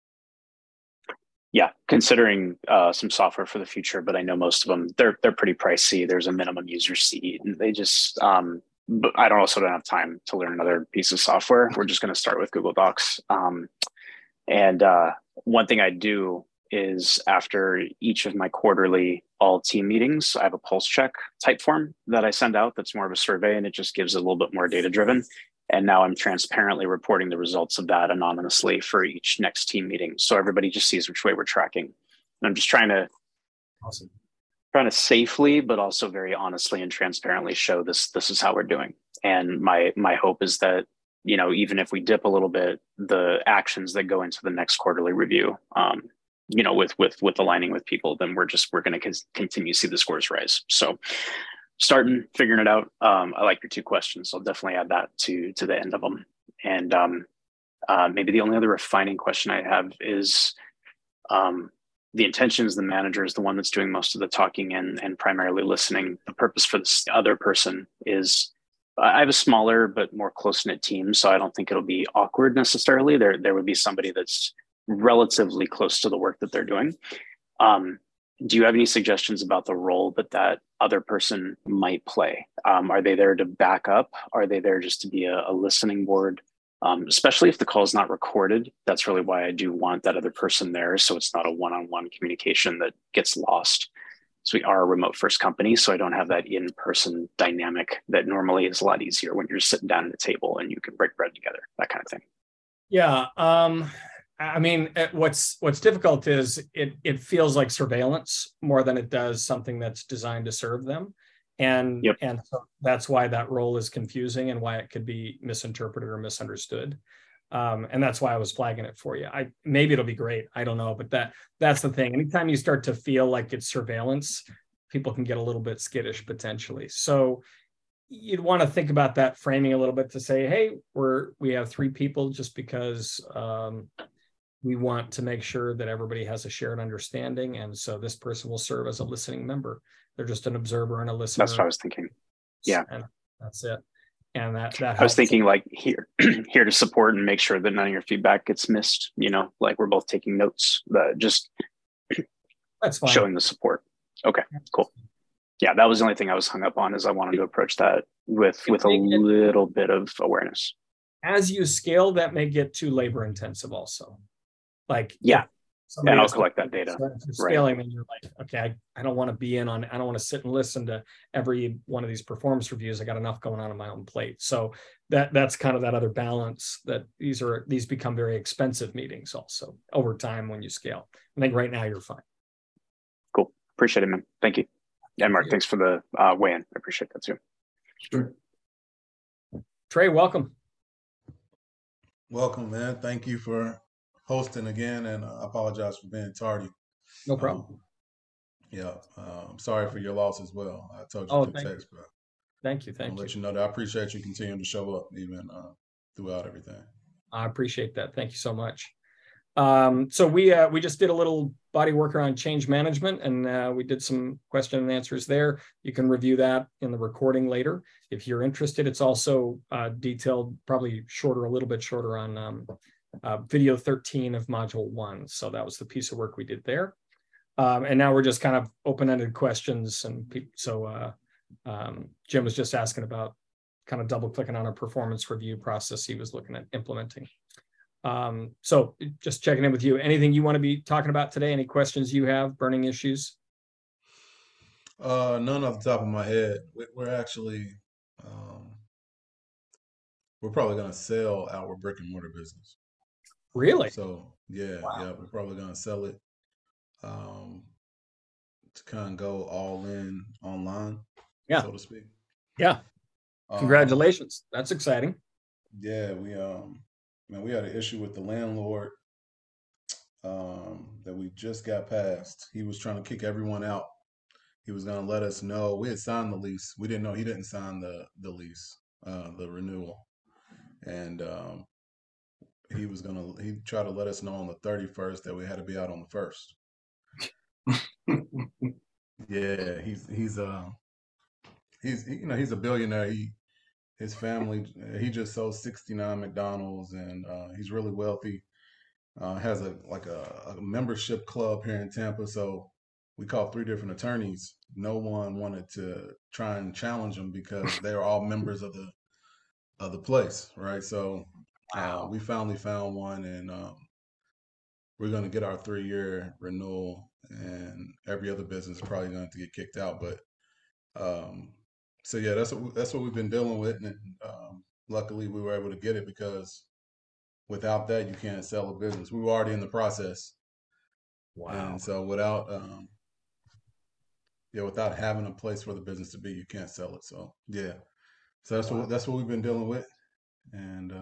Yeah, considering some software for the future, but I know most of them they're pretty pricey. There's a minimum user seat, and they just. But I also don't have time to learn another piece of software. We're just going to start with Google Docs. And one thing I do is after each of my quarterly all team meetings, I have a pulse check type form that I send out that's more of a survey, and it just gives it a little bit more data driven. And now I'm transparently reporting the results of that anonymously for each next team meeting. So everybody just sees which way we're tracking. And I'm just trying to safely, but also very honestly and transparently show this is how we're doing. And my hope is that, even if we dip a little bit, the actions that go into the next quarterly review, with aligning with people, then we're going to continue to see the scores rise. So figuring it out. I like your 2 questions. I'll definitely add that to the end of them. And maybe the only other refining question I have is the intention is the manager is the one that's doing most of the talking and primarily listening. The purpose for this other person is I have a smaller but more close-knit team, so I don't think it'll be awkward necessarily. There would be somebody that's relatively close to the work that they're doing. Do you have any suggestions about the role that other person might play? Are they there to back up? Are they there just to be a listening board? Especially if the call is not recorded. That's really why I do want that other person there, so it's not a one-on-one communication that gets lost. So we are a remote first company, so I don't have that in-person dynamic that normally is a lot easier when you're sitting down at a table and you can break bread together, that kind of thing. Yeah. I mean, what's difficult is it feels like surveillance more than it does something that's designed to serve them. And so that's why that role is confusing and why it could be misinterpreted or misunderstood. And that's why I was flagging it for you. Maybe it'll be great. I don't know, but that's the thing. Anytime you start to feel like it's surveillance, people can get a little bit skittish potentially. So you'd want to think about that framing a little bit to say, hey, we have 3 people just because we want to make sure that everybody has a shared understanding. And so this person will serve as a listening member. They're just an observer and a listener. That's what I was thinking. Yeah. And that's it. And that I was thinking like here to support and make sure that none of your feedback gets missed, like we're both taking notes, just that's fine. Showing the support. Okay, cool. Yeah, that was the only thing I was hung up on is I wanted to approach that with a little bit of awareness. As you scale, that may get too labor intensive also. Like, yeah. And I'll collect that data. Scaling, then you're like, okay, I don't want to be I don't want to sit and listen to every one of these performance reviews. I got enough going on my own plate. So that's kind of that other balance that these become very expensive meetings also over time when you scale. I think right now you're fine. Cool. Appreciate it, man. Thank you. And Mark, thanks for the weigh-in. I appreciate that too. Sure. Trey, welcome. Welcome, man. Thank you for hosting again, and I apologize for being tardy. No problem. Yeah, I'm sorry for your loss as well. I told you Oh, through text, but thank you. I'll let you know that I appreciate you continuing to show up even throughout everything. I appreciate that. Thank you so much. So we just did a little body work around change management, and we did some question and answers there. You can review that in the recording later if you're interested. It's also detailed, probably shorter, a little bit shorter on video 13 of module 1. So that was the piece of work we did there. And now we're just kind of open-ended questions. And so Jim was just asking about kind of double-clicking on a performance review process he was looking at implementing. So just checking in with you. Anything you want to be talking about today? Any questions you have, burning issues? None off the top of my head. We're actually, we're probably going to sell our brick and mortar business. Really? So yeah, yeah, we're probably going to sell it to kind of go all in online, yeah, so to speak. Yeah. Congratulations. That's exciting. Yeah, we had an issue with the landlord that we just got past. He was trying to kick everyone out. He was going to let us know. We had signed the lease. We didn't know he didn't sign the lease, the renewal. And he tried to let us know on the 31st that we had to be out on the 1st. Yeah, he's a billionaire. His family, he just sold 69 McDonald's, and he's really wealthy. Has a membership club here in Tampa. So we called 3 different attorneys. No one wanted to try and challenge him because they were all members of the place, right? So we finally found one, and we're going to get our 3-year renewal, and every other business is probably going to get kicked out. But so yeah, that's what we've been dealing with, and luckily we were able to get it, because without that you can't sell a business. We were already in the process. Wow. And so without having a place for the business to be, you can't sell it. So yeah, so that's what we've been dealing with, and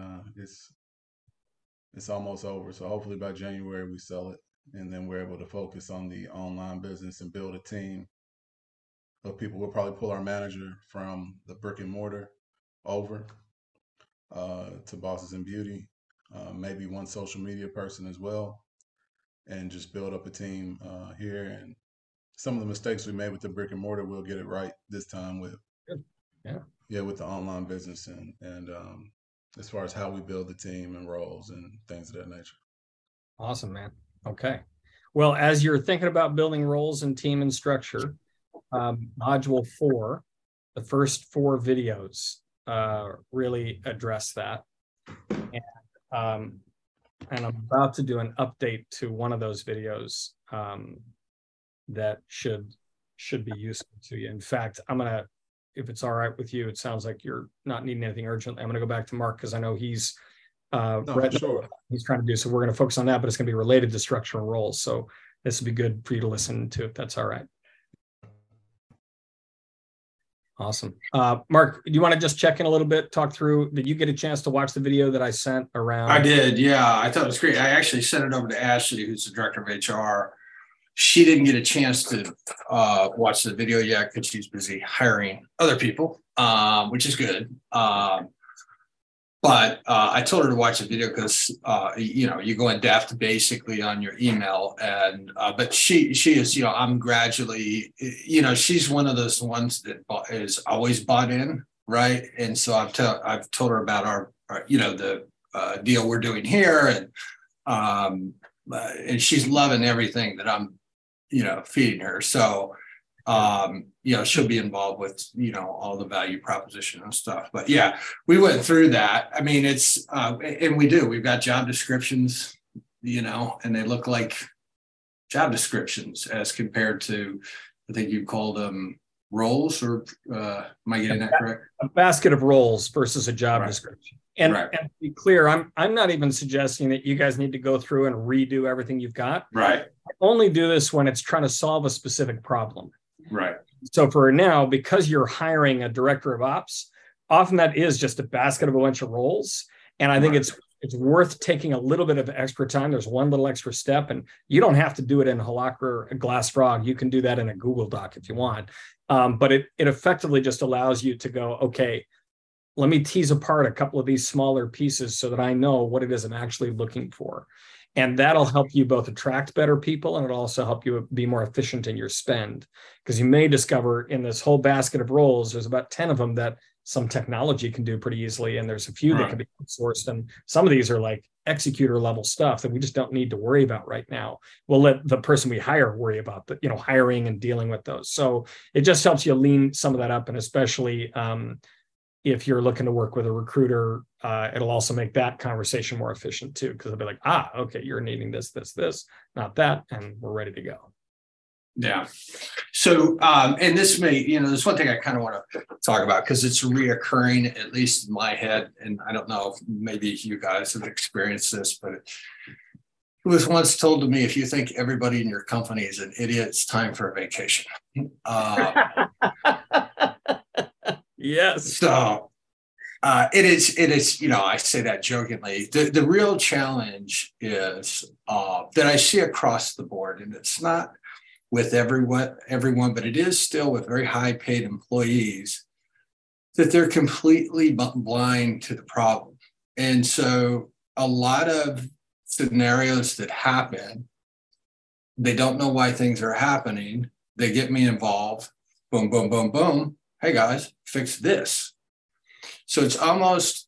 it's almost over. So hopefully by January we sell it, and then we're able to focus on the online business and build a team of people. We'll probably pull our manager from the brick and mortar over to Bosses in Beauty, maybe one social media person as well, and just build up a team here. And some of the mistakes we made with the brick and mortar, we'll get it right this time with with the online business, and as far as how we build the team and roles and things of that nature. Awesome, man. Okay. Well, as you're thinking about building roles and team and structure, module 4, the first 4 videos really address that. And I'm about to do an update to one of those videos that should be useful to you. In fact, I'm gonna, if it's all right with you, it sounds like you're not needing anything urgently. I'm gonna go back to Mark, because I know he's he's trying to do, so we're gonna focus on that, but it's gonna be related to structural roles. So this would be good for you to listen to, if that's all right. Awesome. Mark, do you want to just check in a little bit, talk through, did you get a chance to watch the video that I sent around? I did, yeah. I thought it was great. I actually sent it over to Ashley, who's the director of HR. She didn't get a chance to watch the video yet because she's busy hiring other people, which is good. But I told her to watch the video because, you go in depth basically on your email. And but she is, I'm gradually, she's one of those ones that is always bought in. Right. And so I've told her about our the deal we're doing here. And she's loving everything that I'm, feeding her. So, she'll be involved with, all the value proposition and stuff. But yeah, we went through that. I mean, it's, and we've got job descriptions, and they look like job descriptions as compared to, I think you called them roles, or am I getting that correct? A basket of roles versus a job description. And to be clear, I'm not even suggesting that you guys need to go through and redo everything you've got. Right. I only do this when it's trying to solve a specific problem. Right. So for now, because you're hiring a director of ops, often that is just a basket of a bunch of roles. And I think it's it's worth taking a little bit of extra time. There's one little extra step, and you don't have to do it in Halakha or Glass Frog. You can do that in a Google Doc if you want. But it effectively just allows you to go, okay, let me tease apart a couple of these smaller pieces so that I know what it is I'm actually looking for. And that'll help you both attract better people, and it'll also help you be more efficient in your spend. Because you may discover in this whole basket of roles, there's about 10 of them that some technology can do pretty easily. And there's a few that can be outsourced. And some of these are like executor level stuff that we just don't need to worry about right now. We'll let the person we hire worry about the, hiring and dealing with those. So it just helps you lean some of that up. And especially if you're looking to work with a recruiter, it'll also make that conversation more efficient too, because they'll be like, okay, you're needing this, not that, and we're ready to go. Yeah. So, and this may, there's one thing I kind of want to talk about because it's reoccurring, at least in my head. And I don't know if maybe you guys have experienced this, but it was once told to me, if you think everybody in your company is an idiot, it's time for a vacation. Yes. So it is, I say that jokingly. The real challenge is that I see across the board, and it's not with everyone, but it is still with very high paid employees, that they're completely blind to the problem. And so a lot of scenarios that happen, they don't know why things are happening. They get me involved. Boom, boom, boom, boom. Hey guys, fix this. So it's almost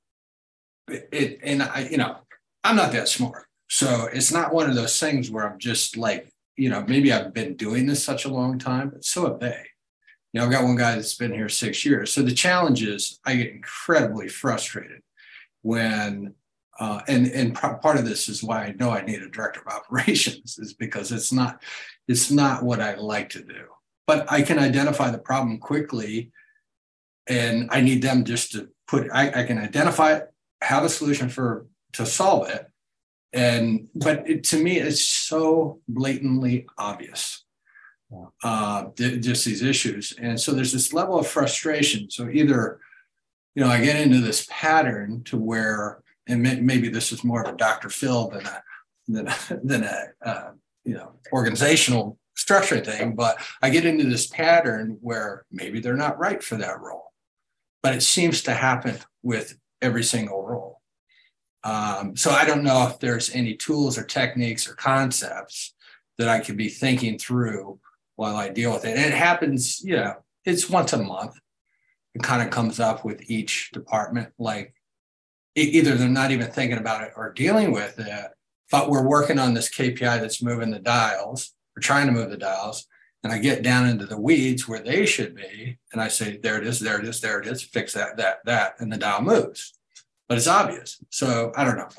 and I'm not that smart. So it's not one of those things where I'm just like, maybe I've been doing this such a long time, but so have they. I've got one guy that's been here 6 years. So the challenge is I get incredibly frustrated when, and part of this is why I know I need a director of operations, is because it's not what I like to do. But I can identify the problem quickly, and I need them just to I can identify it, have a solution to solve it. But to me, it's so blatantly obvious, just these issues. And so there's this level of frustration. So either, I get into this pattern to where, and maybe this is more of a Dr. Phil than a organizational structure thing, but I get into this pattern where maybe they're not right for that role. But it seems to happen with every single role. So I don't know if there's any tools or techniques or concepts that I could be thinking through while I deal with it. And it happens, it's once a month. It kind of comes up with each department. Like either they're not even thinking about it or dealing with it, but we're working on this KPI that's moving the dials. We're trying to move the dials. And I get down into the weeds where they should be. And I say, there it is, fix that. And the dial moves. But it's obvious. So I don't know.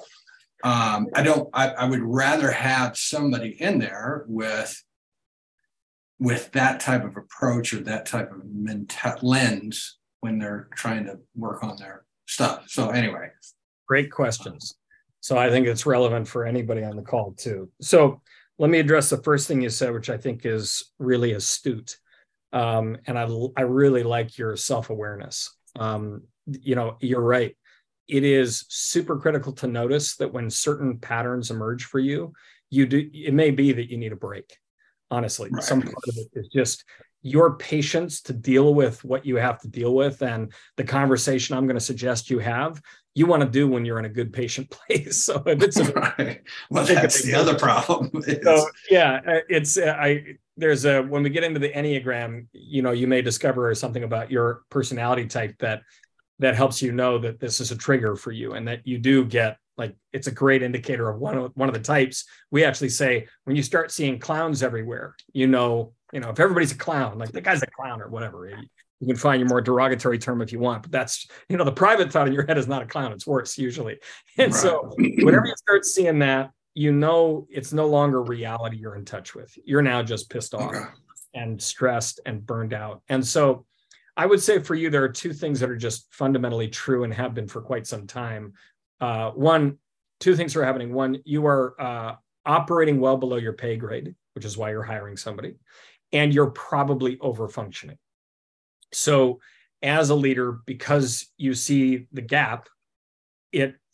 I would rather have somebody in there with that type of approach or that type of lens when they're trying to work on their stuff. So anyway. Great questions. So I think it's relevant for anybody on the call too. So let me address the first thing you said, which I think is really astute. And I really like your self-awareness. You're right. It is super critical to notice that when certain patterns emerge for you, it may be that you need a break. Honestly, right. Some part of it is just your patience to deal with what you have to deal with, and the conversation I'm going to suggest you want to do when you're in a good patient place. So if it's right. Well, that's the other problem. So yeah, when we get into the Enneagram, you may discover something about your personality type that helps you know that this is a trigger for you, and that you do get, like, it's a great indicator of one of the types. We actually say when you start seeing clowns everywhere, if everybody's a clown, like the guy's a clown or whatever, you can find your more derogatory term if you want, but that's, the private thought in your head is not a clown, it's worse usually. And right. So whenever you start seeing that, it's no longer reality you're in touch with. You're now just pissed off and stressed and burned out. And so I would say for you, there are two things that are just fundamentally true and have been for quite some time. Two things are happening. One, you are operating well below your pay grade, which is why you're hiring somebody, and you're probably over-functioning. So as a leader, because you see the gap, it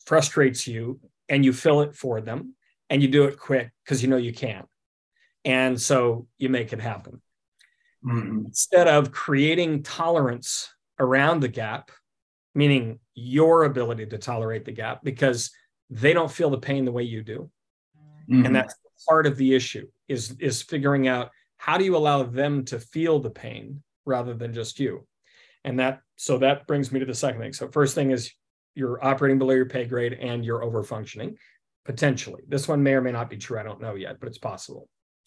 frustrates you, and you fill it for them, and you do it quick because you know you can. And so you make it happen. Mm-hmm. Instead of creating tolerance around the gap, meaning your ability to tolerate the gap, because they don't feel the pain the way you do. Mm-hmm. And that's part of the issue is figuring out, how do you allow them to feel the pain rather than just you? And that brings me to the second thing. So first thing is you're operating below your pay grade and you're over functioning, potentially. This one may or may not be true. I don't know yet, but it's possible.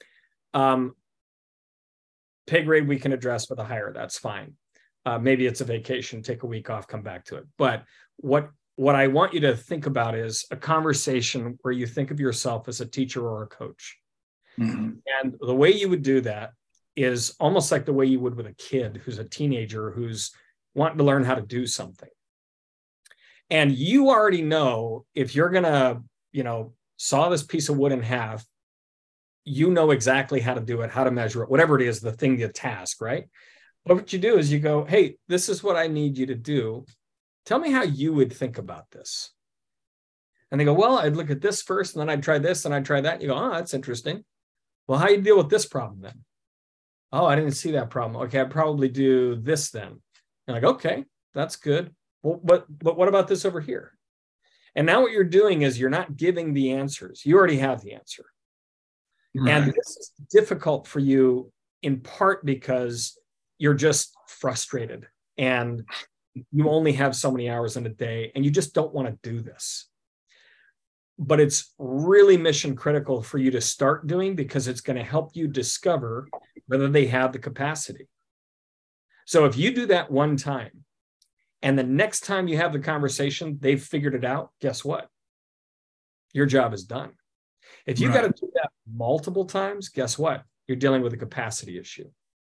Pay grade we can address with a hire. That's fine. Maybe it's a vacation, take a week off, come back to it. But what I want you to think about is a conversation where you think of yourself as a teacher or a coach. Mm-hmm. And the way you would do that is almost like the way you would with a kid who's a teenager who's wanting to learn how to do something. And you already know, if you're going to, saw this piece of wood in half, you know exactly how to do it, how to measure it, whatever it is, the thing, the task, right? But what you do is you go, hey, this is what I need you to do. Tell me how you would think about this. And they go, well, I'd look at this first, and then I'd try this, and I'd try that. You go, oh, that's interesting. Well, how do you deal with this problem then? Oh, I didn't see that problem. Okay, I'd probably do this then. And like, okay, that's good. Well, but what about this over here? And now what you're doing is you're not giving the answers. You already have the answer. Right. And this is difficult for you in part because you're just frustrated and you only have so many hours in a day and you just don't want to do this. But it's really mission critical for you to start doing, because it's going to help you discover whether they have the capacity. So if you do that one time, and the next time you have the conversation, they've figured it out, guess what? Your job is done. If you got to do that multiple times, guess what? You're dealing with a capacity issue.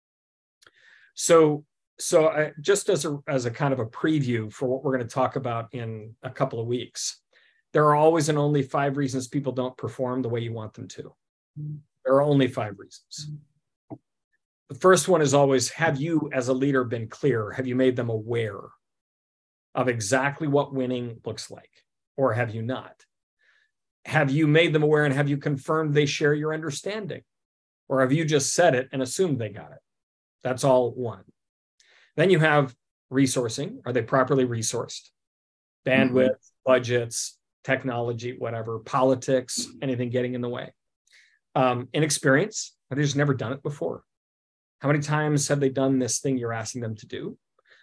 So just as a kind of a preview for what we're going to talk about in a couple of weeks, there are always and only 5 reasons people don't perform the way you want them to. There are only 5 reasons. The first one is always, have you as a leader been clear? Have you made them aware of exactly what winning looks like? Or have you not? Have you made them aware and have you confirmed they share your understanding? Or have you just said it and assumed they got it? That's all one. Then you have resourcing. Are they properly resourced? Bandwidth, budgets, technology, whatever, politics, anything getting in the way. Inexperience. Have they just never done it before? How many times have they done this thing you're asking them to do?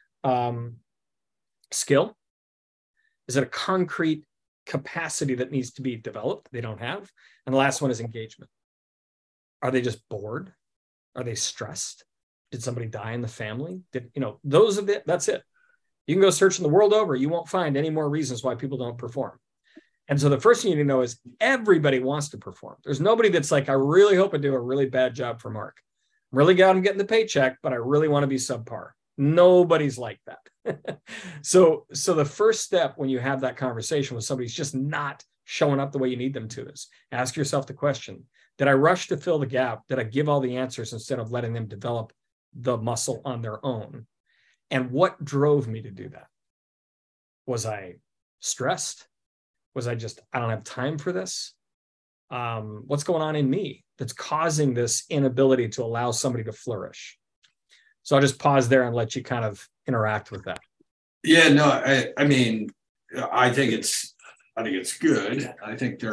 Skill. Is it a concrete capacity that needs to be developed they don't have? And the last one is engagement. Are they just bored? Are they stressed? Did somebody die in the family? That's it. You can go searching the world over. You won't find any more reasons why people don't perform. And so the first thing you need to know is everybody wants to perform. There's nobody that's like, I really hope I do a really bad job for Mark. I'm really glad I'm getting the paycheck, but I really want to be subpar. Nobody's like that. So the first step when you have that conversation with somebody who's just not showing up the way you need them to is ask yourself the question, did I rush to fill the gap? Did I give all the answers instead of letting them develop the muscle on their own? And what drove me to do that? Was I stressed? Was I just, I don't have time for this? What's going on in me that's causing this inability to allow somebody to flourish? So I'll just pause there and let you kind of interact with that. Yeah, no, I mean, I think it's good. I think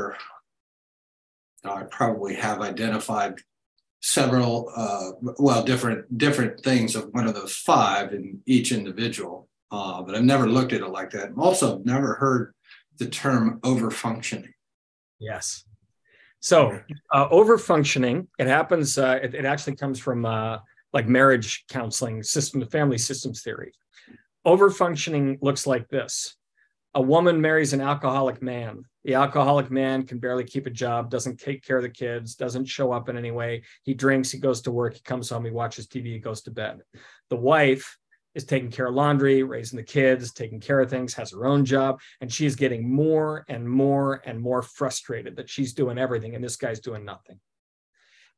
I probably have identified several, different things of one of those 5 in each individual, but I've never looked at it like that. Also, never heard the term overfunctioning. Yes. So overfunctioning, it happens, it actually comes from like marriage counseling, family systems theory. Overfunctioning looks like this. A woman marries an alcoholic man. The alcoholic man can barely keep a job, doesn't take care of the kids, doesn't show up in any way. He drinks, he goes to work, he comes home, he watches TV, he goes to bed. The wife is taking care of laundry, raising the kids, taking care of things, has her own job, and she's getting more and more and more frustrated that she's doing everything and this guy's doing nothing.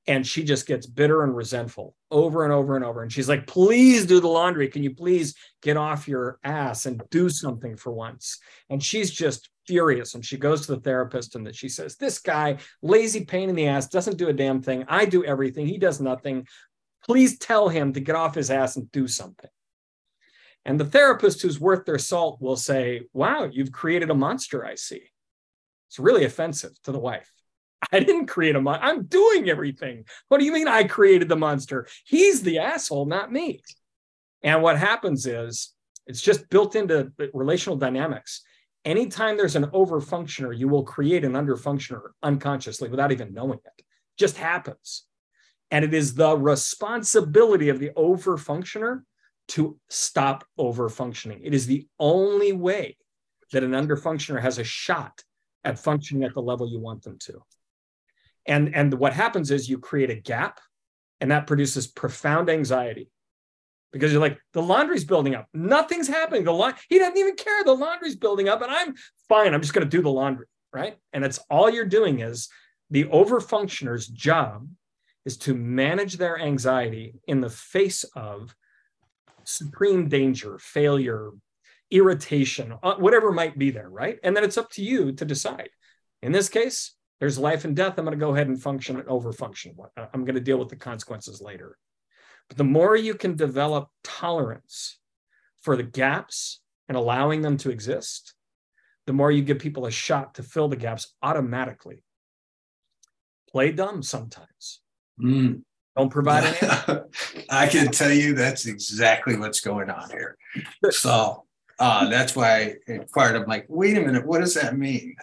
And she just gets bitter and resentful over and over and over. And she's like, please do the laundry. Can you please get off your ass and do something for once? And she's just furious. And she goes to the therapist and she says, this guy, lazy pain in the ass, doesn't do a damn thing. I do everything. He does nothing. Please tell him to get off his ass and do something. And the therapist, who's worth their salt, will say, wow, you've created a monster, I see. It's really offensive to the wife. I didn't create a monster. I'm doing everything. What do you mean I created the monster? He's the asshole, not me. And what happens is it's just built into relational dynamics. Anytime there's an overfunctioner, you will create an underfunctioner unconsciously without even knowing it. It just happens. And it is the responsibility of the overfunctioner to stop overfunctioning. It is the only way that an underfunctioner has a shot at functioning at the level you want them to. And what happens is you create a gap, and that produces profound anxiety because you're like, the laundry's building up. Nothing's happening. He doesn't even care. The laundry's building up, and I'm fine. I'm just going to do the laundry, right? And it's all you're doing is the overfunctioner's job is to manage their anxiety in the face of supreme danger, failure, irritation, whatever might be there, right? And then it's up to you to decide. In this case, there's life and death. I'm going to go ahead and function and overfunction. I'm going to deal with the consequences later. But the more you can develop tolerance for the gaps and allowing them to exist, the more you give people a shot to fill the gaps automatically. Play dumb sometimes. Don't provide any. I can tell you that's exactly what's going on here. So that's why I inquired. I'm like, wait a minute, what does that mean?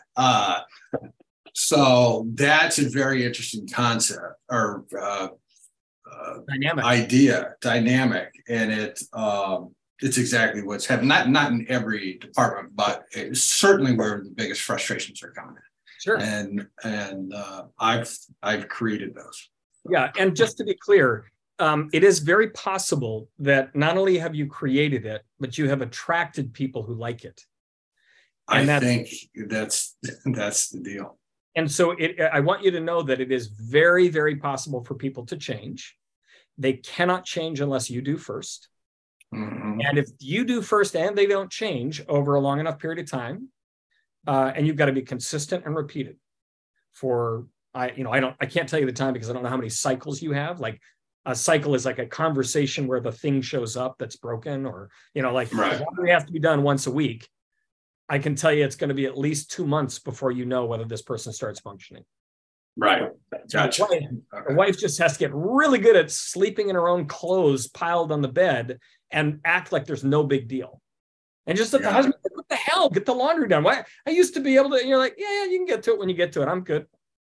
So that's a very interesting concept or dynamic, and it's exactly what's happening. Not in every department, but it's certainly where the biggest frustrations are coming in. Sure. And I've created those. Yeah, and just to be clear, it is very possible that not only have you created it, but you have attracted people who like it. And I think that's the deal. And so I want you to know that it is very, very possible for people to change. They cannot change unless you do first. Mm-hmm. And if you do first and they don't change over a long enough period of time, and you've got to be consistent and repeated for, I can't tell you the time because I don't know how many cycles you have. Like a cycle is like a conversation where the thing shows up that's broken, or, right. The laundry has to be done once a week. I can tell you it's going to be at least 2 months before you know whether this person starts functioning. Right. Gotcha. The wife just has to get really good at sleeping in her own clothes piled on the bed and act like there's no big deal. And just let the husband, what the hell, get the laundry done. Why? I used to be able to, and you're like, yeah, you can get to it when you get to it. I'm good.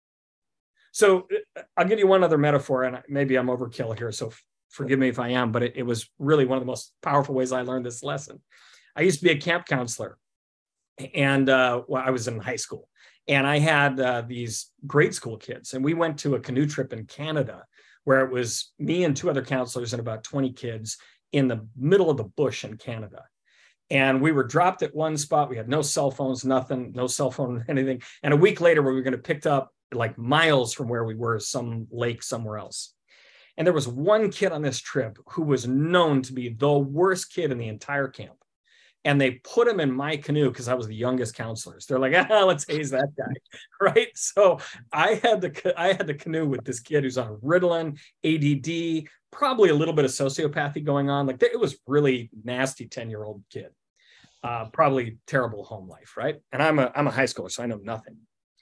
So I'll give you one other metaphor, and maybe I'm overkill here, so forgive me if I am, but it was really one of the most powerful ways I learned this lesson. I used to be a camp counselor. And I was in high school, and I had these grade school kids, and we went to a canoe trip in Canada where it was me and 2 other counselors and about 20 kids in the middle of the bush in Canada. And we were dropped at one spot. We had no cell phones, nothing, no cell phone, anything. And a week later, we were going to pick up like miles from where we were, some lake somewhere else. And there was one kid on this trip who was known to be the worst kid in the entire camp. And they put him in my canoe because I was the youngest counselors. They're like, let's haze that guy, right? So I had the canoe with this kid who's on Ritalin, ADD, probably a little bit of sociopathy going on. Like it was really nasty 10-year-old kid, probably terrible home life, right? And I'm a high schooler, so I know nothing.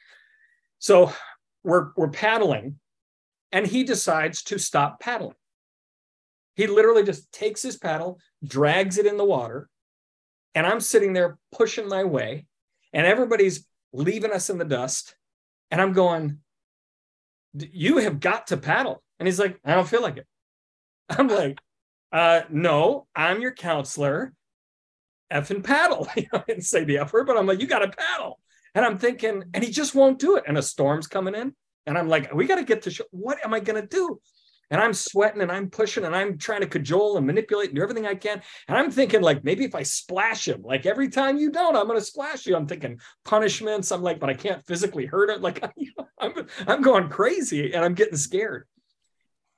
So we're paddling, and he decides to stop paddling. He literally just takes his paddle, drags it in the water. And I'm sitting there pushing my way, and everybody's leaving us in the dust. And I'm going, you have got to paddle. And he's like, I don't feel like it. I'm like, no, I'm your counselor. Effing paddle. I didn't say the F word, but I'm like, you got to paddle. And I'm thinking, and he just won't do it. And a storm's coming in. And I'm like, we got to get to show. What am I going to do? And I'm sweating and I'm pushing and I'm trying to cajole and manipulate and do everything I can. And I'm thinking, like, maybe if I splash him, like every time you don't, I'm going to splash you. I'm thinking punishments. I'm like, but I can't physically hurt it. Like I'm going crazy and I'm getting scared.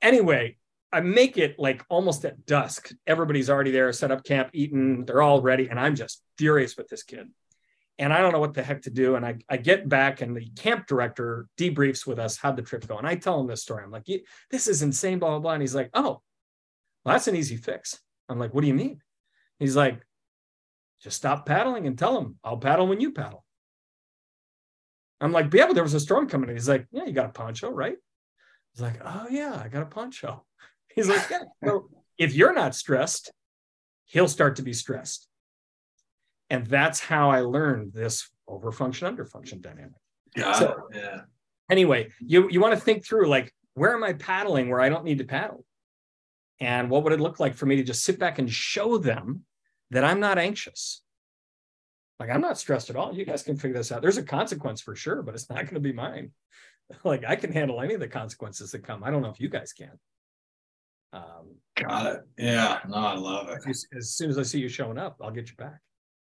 Anyway, I make it like almost at dusk. Everybody's already there, set up camp, eating. They're all ready. And I'm just furious with this kid. And I don't know what the heck to do. And I get back and the camp director debriefs with us, how'd the trip go? And I tell him this story. I'm like, this is insane, blah, blah, blah. And he's like, oh, well, that's an easy fix. I'm like, what do you mean? He's like, just stop paddling and tell him I'll paddle when you paddle. I'm like, yeah, but there was a storm coming in. He's like, yeah, you got a poncho, right? He's like, oh yeah, I got a poncho. He's like, yeah. So if you're not stressed, he'll start to be stressed. And that's how I learned this overfunction, underfunction dynamic. Yeah. Anyway, you want to think through, like, where am I paddling where I don't need to paddle? And what would it look like for me to just sit back and show them that I'm not anxious? Like, I'm not stressed at all. You guys can figure this out. There's a consequence for sure, but it's not going to be mine. Like, I can handle any of the consequences that come. I don't know if you guys can. Got it. Yeah. No, I love it. As soon as I see you showing up, I'll get you back.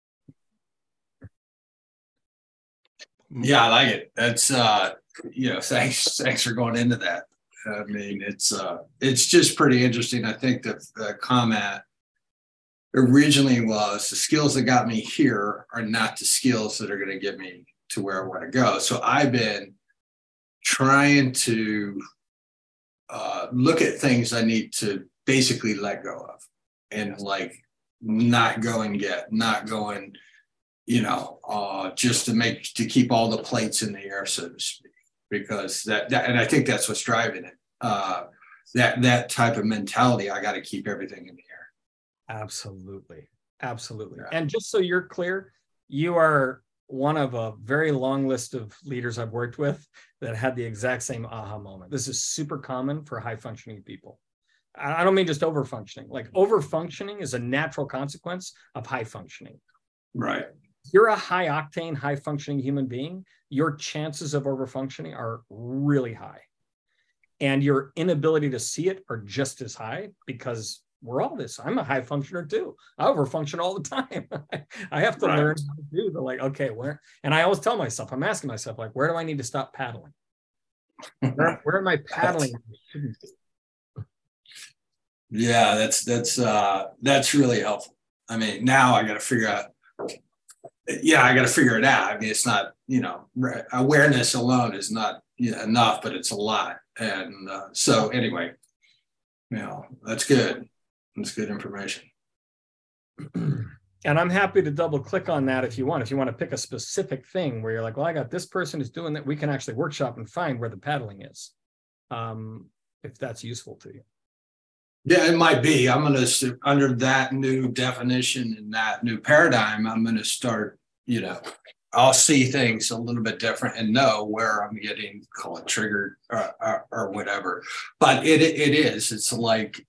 Yeah, I like it. That's thanks for going into that. I mean, it's just pretty interesting. I think that the comment originally was the skills that got me here are not the skills that are going to get me to where I want to go. So I've been trying to look at things I need to basically let go of, and like not going, just to keep all the plates in the air, so to speak, because that and I think that's what's driving it. That type of mentality, I got to keep everything in the air. Absolutely. Yeah. And just so you're clear, you are one of a very long list of leaders I've worked with that had the exact same aha moment. This is super common for high functioning people. I don't mean just over functioning. Like, over functioning is a natural consequence of high functioning. Right. If you're a high octane, high functioning human being, your chances of over functioning are really high. And your inability to see it are just as high, because we're all this. I'm a high functioner too. I overfunction all the time. I have to learn how to do the, like, okay, where, and I always tell myself, I'm asking myself, like, where do I need to stop paddling? Where am I paddling? Yeah, that's really helpful. I mean, now I got to figure out. Yeah, I got to figure it out. I mean, it's not, awareness alone is not enough, but it's a lot. And so anyway, that's good. That's good information. And I'm happy to double click on that if you want. If you want to pick a specific thing where you're like, well, I got this person who's doing that, we can actually workshop and find where the paddling is, if that's useful to you. Yeah, it might be. I'm going to, under that new definition and that new paradigm, I'm going to start, I'll see things a little bit different and know where I'm getting, call it triggered or whatever. But it's like,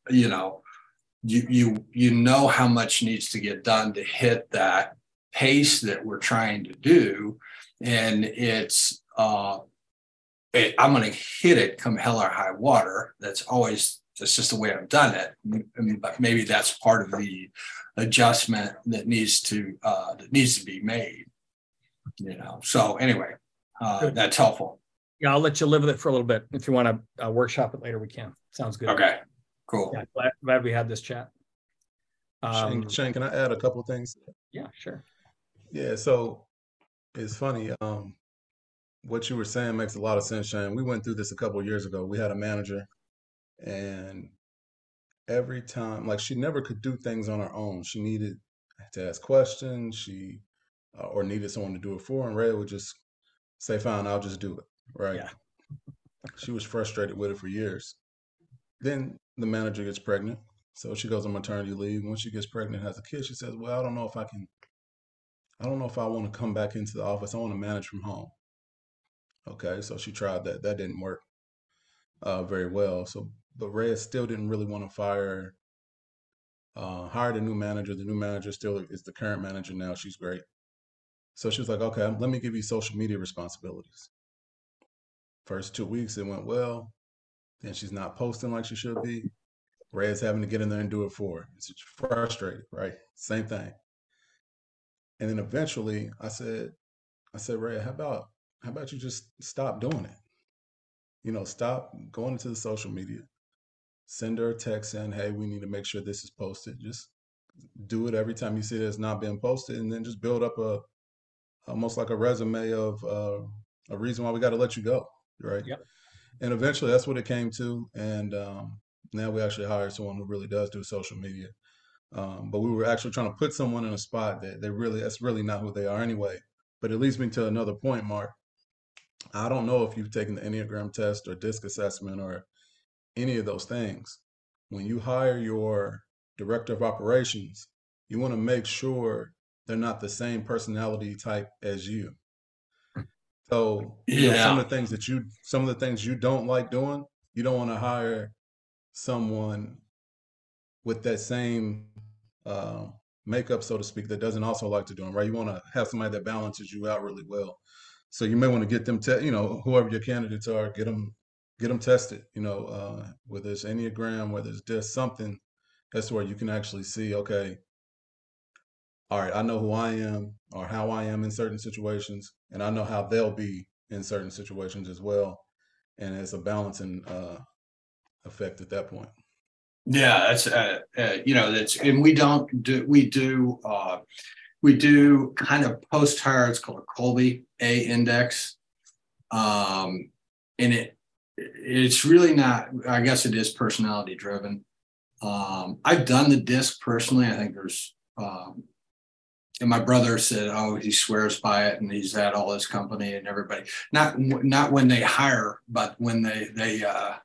you know how much needs to get done to hit that pace that we're trying to do. And it's, I'm going to hit it come hell or high water. That's just the way I've done it. But maybe that's part of the adjustment that needs to be made. So anyway, that's helpful. Yeah, I'll let you live with it for a little bit. If you want to workshop it later, we can. Sounds good. Okay, cool. Yeah, glad we had this chat. Shane, can I add a couple of things? Yeah, sure. Yeah, so it's funny. What you were saying makes a lot of sense, Shane. We went through this a couple of years ago. We had a manager, and every time, like, she never could do things on her own. She needed to ask questions. She or needed someone to do it for, and Ray would just say, "Fine, I'll just do it." Right? Yeah. She was frustrated with it for years. Then the manager gets pregnant, so she goes on maternity leave. When she gets pregnant, has a kid, she says, "Well, I don't know if I want to come back into the office. I want to manage from home." Okay, so she tried that. That didn't work very well. But Ray still didn't really want to hired a new manager. The new manager still is the current manager now. She's great. So she was like, "Okay, let me give you social media responsibilities." First 2 weeks, it went well. Then she's not posting like she should be. Ray is having to get in there and do it for her. It's frustrated, right? Same thing. And then eventually I said, "Ray, how about you just stop doing it? Stop going into the social media. send her a text saying, hey, we need to make sure this is posted. Just do it every time you see that it's not being posted, and then just build up almost like a resume of a reason why we got to let you go, right? Yep. And eventually that's what it came to. And now we actually hired someone who really does do social media. But we were actually trying to put someone in a spot that that's really not who they are anyway. But it leads me to another point, Mark. I don't know if you've taken the Enneagram test or DISC assessment or any of those things. When you hire your director of operations, you want to make sure they're not the same personality type as you. So, some of the things you don't like doing, you don't want to hire someone with that same makeup, so to speak, that doesn't also like to do them, right? You want to have somebody that balances you out really well. So you may want to get them, whoever your candidates are, get them tested, whether it's Enneagram, whether it's just something, that's where you can actually see, okay, all right, I know who I am or how I am in certain situations, and I know how they'll be in certain situations as well. And it's a balancing effect at that point. Yeah, that's and we do kind of post hire. It's called a Kolbe A index, and it's really not. I guess it is personality driven. I've done the DISC personally. I think there's, and my brother said, oh, he swears by it, and he's at all his company and everybody. Not when they hire, but when they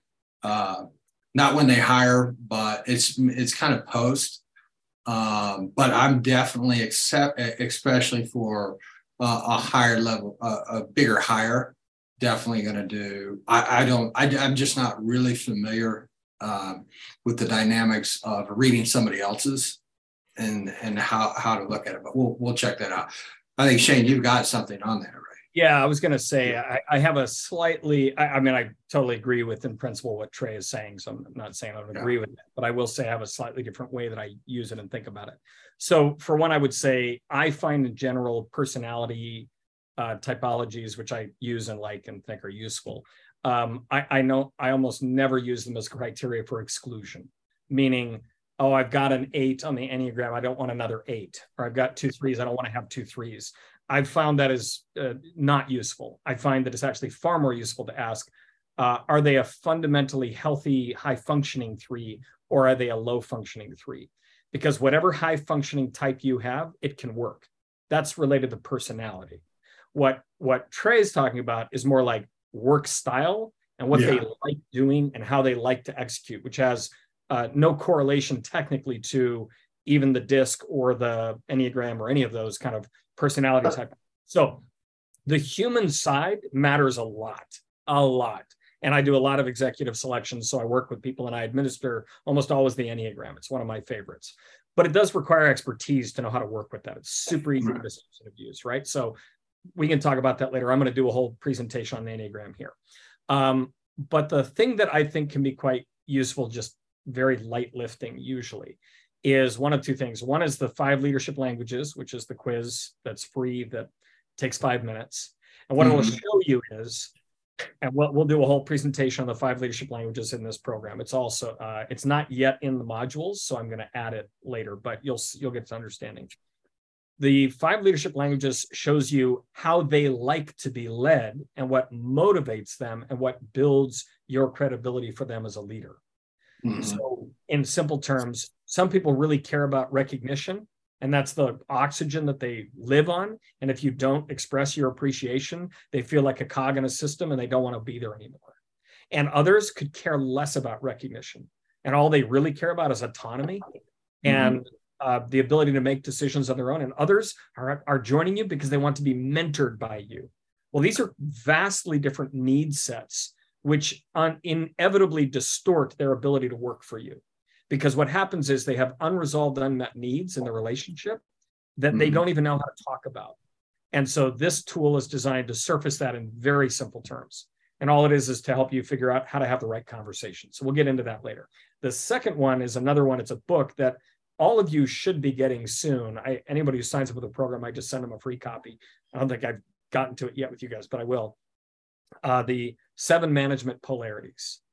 not when they hire, but it's kind of post. But I'm definitely especially for a higher level, a bigger hire, definitely going to do. I'm just not really familiar with the dynamics of reading somebody else's and how to look at it. But we'll check that out. I think Shane, you've got something on there, right? Yeah, I was going to say, I have a slightly, I mean, I totally agree with in principle what Trey is saying. So I'm not saying I don't agree with it, but I will say I have a slightly different way that I use it and think about it. So for one, I would say I find in general personality typologies, which I use and like and think are useful. I know I almost never use them as criteria for exclusion, meaning, oh, I've got an 8 on the Enneagram, I don't want another 8, or I've got 2 3s, I don't want to have 2 3s. I've found that is not useful. I find that it's actually far more useful to ask, are they a fundamentally healthy, high-functioning 3, or are they a low-functioning 3? Because whatever high-functioning type you have, it can work. That's related to personality. What Trey is talking about is more like work style and what they like doing and how they like to execute, which has no correlation technically to even the DISC or the Enneagram or any of those kind of personality type. So the human side matters a lot. And I do a lot of executive selections. So I work with people and I administer almost always the Enneagram. It's one of my favorites, but it does require expertise to know how to work with that. It's super easy to use, right? So we can talk about that later. I'm going to do a whole presentation on the Enneagram here. But the thing that I think can be quite useful, just very light lifting usually, is one of two things. One is the 5 leadership languages, which is the quiz that's free, that takes 5 minutes. And what it will show you is, and we'll do a whole presentation on the 5 leadership languages in this program. It's also, it's not yet in the modules, so I'm going to add it later, but you'll get to understanding. The 5 leadership languages shows you how they like to be led and what motivates them and what builds your credibility for them as a leader. So in simple terms, some people really care about recognition, and that's the oxygen that they live on. And if you don't express your appreciation, they feel like a cog in a system and they don't want to be there anymore. And others could care less about recognition. And all they really care about is autonomy and the ability to make decisions on their own. And others are joining you because they want to be mentored by you. Well, these are vastly different need sets, which inevitably distort their ability to work for you. Because what happens is they have unresolved, unmet needs in the relationship that they don't even know how to talk about. And so this tool is designed to surface that in very simple terms. And all it is to help you figure out how to have the right conversation. So we'll get into that later. The second one is another one. It's a book that all of you should be getting soon. Anybody who signs up with the program, I just send them a free copy. I don't think I've gotten to it yet with you guys, but I will. The 7 Management Polarities.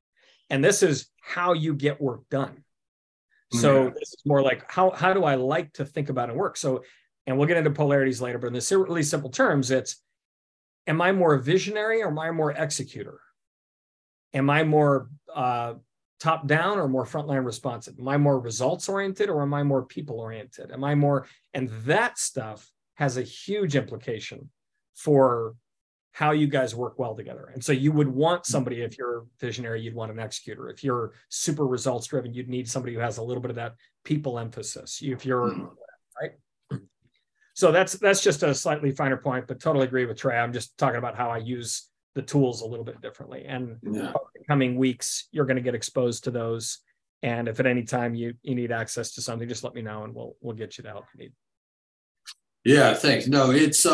And this is how you get work done. So this is more like, how do I like to think about and work? So, and we'll get into polarities later, but in this really simple terms, it's, am I more visionary or am I more executor? Am I more top down or more frontline responsive? Am I more results oriented or am I more people oriented? Am I more, and that stuff has a huge implication for how you guys work well together. And so you would want somebody, if you're visionary, you'd want an executor. If you're super results driven, you'd need somebody who has a little bit of that people emphasis. If you're right. So that's just a slightly finer point, but totally agree with Trey. I'm just talking about how I use the tools a little bit differently. And over the coming weeks, you're going to get exposed to those. And if at any time you need access to something, just let me know and we'll get you the help you need. Yeah, thanks. No,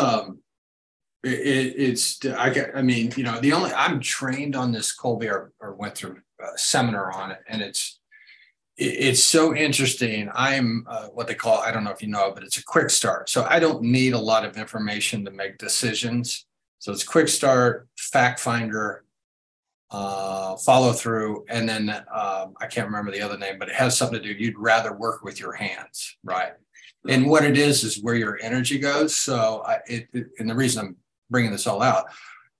I'm trained on this Kolbe or went through a seminar on it, and it's so interesting. I'm what they call, I don't know if you know, but it's a quick start. So I don't need a lot of information to make decisions. So it's quick start, fact finder, follow through, and then I can't remember the other name, but it has something to do. You'd rather work with your hands, right? And what it is where your energy goes. So and the reason I'm bringing this all out,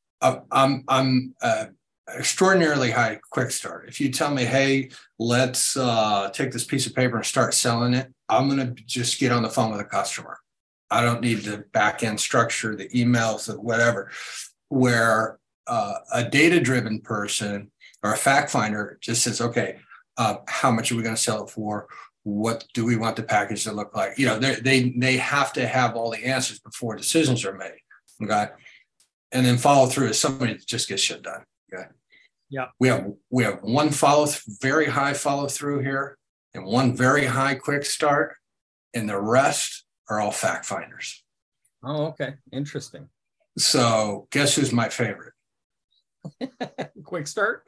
I'm extraordinarily high quick start. If you tell me, hey, let's take this piece of paper and start selling it, I'm going to just get on the phone with a customer. I don't need the back end structure, the emails, the whatever. Where a data-driven person or a fact finder just says, okay, how much are we going to sell it for? What do we want the package to look like? They have to have all the answers before decisions are made. Okay. And then follow through is somebody that just gets shit done. Okay. Yeah. We have one very high follow through here and one very high quick start, and the rest are all fact finders. Oh, okay. Interesting. So guess who's my favorite? Quick start?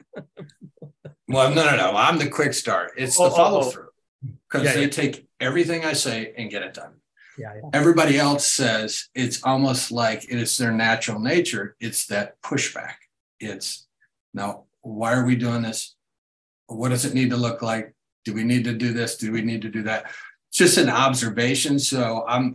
Well, no. I'm the quick start. It's the follow through because they take everything I say and get it done. Yeah. Everybody else says it's almost like it's their natural nature. It's that pushback. It's, no, why are we doing this? What does it need to look like? Do we need to do this? Do we need to do that? It's just an observation. So I'm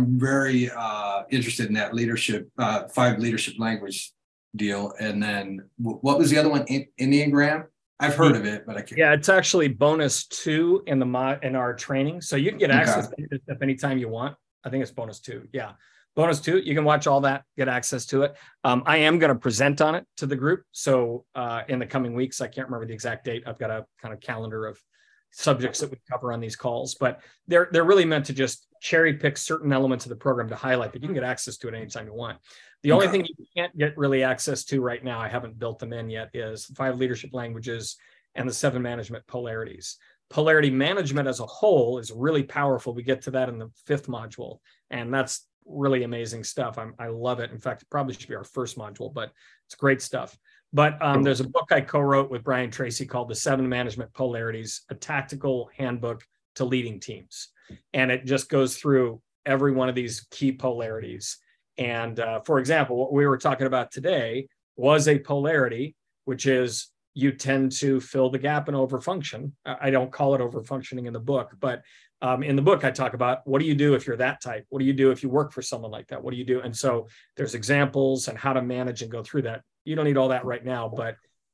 very interested in that leadership, 5 leadership language deal. And then what was the other one? Enneagram? I've heard of it, but I can't. Yeah, it's actually bonus 2 in our training. So you can get access to it anytime you want. I think it's bonus 2. Yeah. Bonus 2. You can watch all that, get access to it. I am going to present on it to the group. So in the coming weeks, I can't remember the exact date. I've got a kind of calendar of subjects that we cover on these calls, but they're really meant to just cherry pick certain elements of the program to highlight, but you can get access to it anytime you want. The only thing you can't get really access to right now, I haven't built them in yet, is 5 leadership languages and the 7 management polarities. Polarity management as a whole is really powerful. We get to that in the 5th module, and that's really amazing stuff. I love it. In fact, it probably should be our first module, but it's great stuff. But there's a book I co-wrote with Brian Tracy called The 7 Management Polarities, a tactical handbook to leading teams. And it just goes through every one of these key polarities. And for example, what we were talking about today was a polarity, which is you tend to fill the gap and overfunction. I don't call it overfunctioning in the book, but in the book, I talk about what do you do if you're that type? What do you do if you work for someone like that? What do you do? And so there's examples and how to manage and go through that. You don't need all that right now, but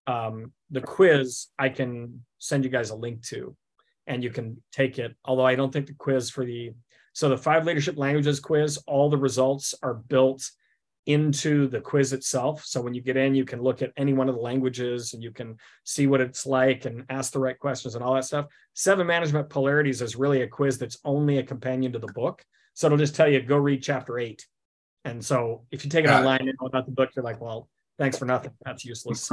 the quiz, I can send you guys a link to, and you can take it. Although I don't think the quiz so the 5 leadership languages quiz, all the results are built into the quiz itself. So when you get in, you can look at any one of the languages and you can see what it's like and ask the right questions and all that stuff. 7 management polarities is really a quiz that's only a companion to the book. So it'll just tell you, go read chapter 8. And so if you take it online and know about the book, you're like, well, thanks for nothing. That's useless.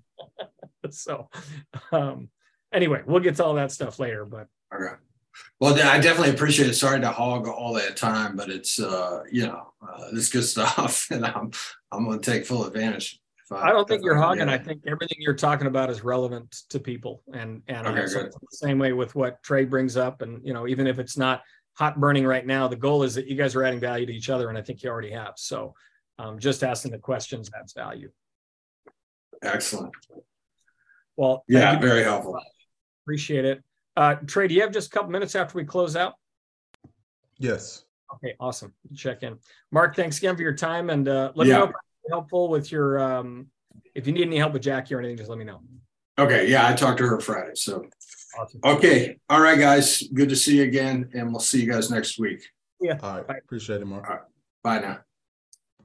So anyway, we'll get to all that stuff later, but. Okay. Well, I definitely appreciate it. Sorry to hog all that time, but it's, this good stuff, and I'm going to take full advantage. I don't think you're hogging. I think everything you're talking about is relevant to people. And okay, so the same way with what Trey brings up. And, even if it's not hot burning right now, the goal is that you guys are adding value to each other. And I think you already have. So just asking the questions adds value. Excellent. Well, Yeah, very helpful. Appreciate it. Trey, do you have just a couple minutes after we close out? Yes. Okay, awesome. Check in. Mark, thanks again for your time, and let me know if I'm helpful with your if you need any help with Jackie or anything, just let me know. Okay, yeah, I talked to her Friday. So Awesome. okay. All right, guys. Good to see you again, and we'll see you guys next week. Yeah. All right. Bye. Appreciate it, Mark. All right. Bye now.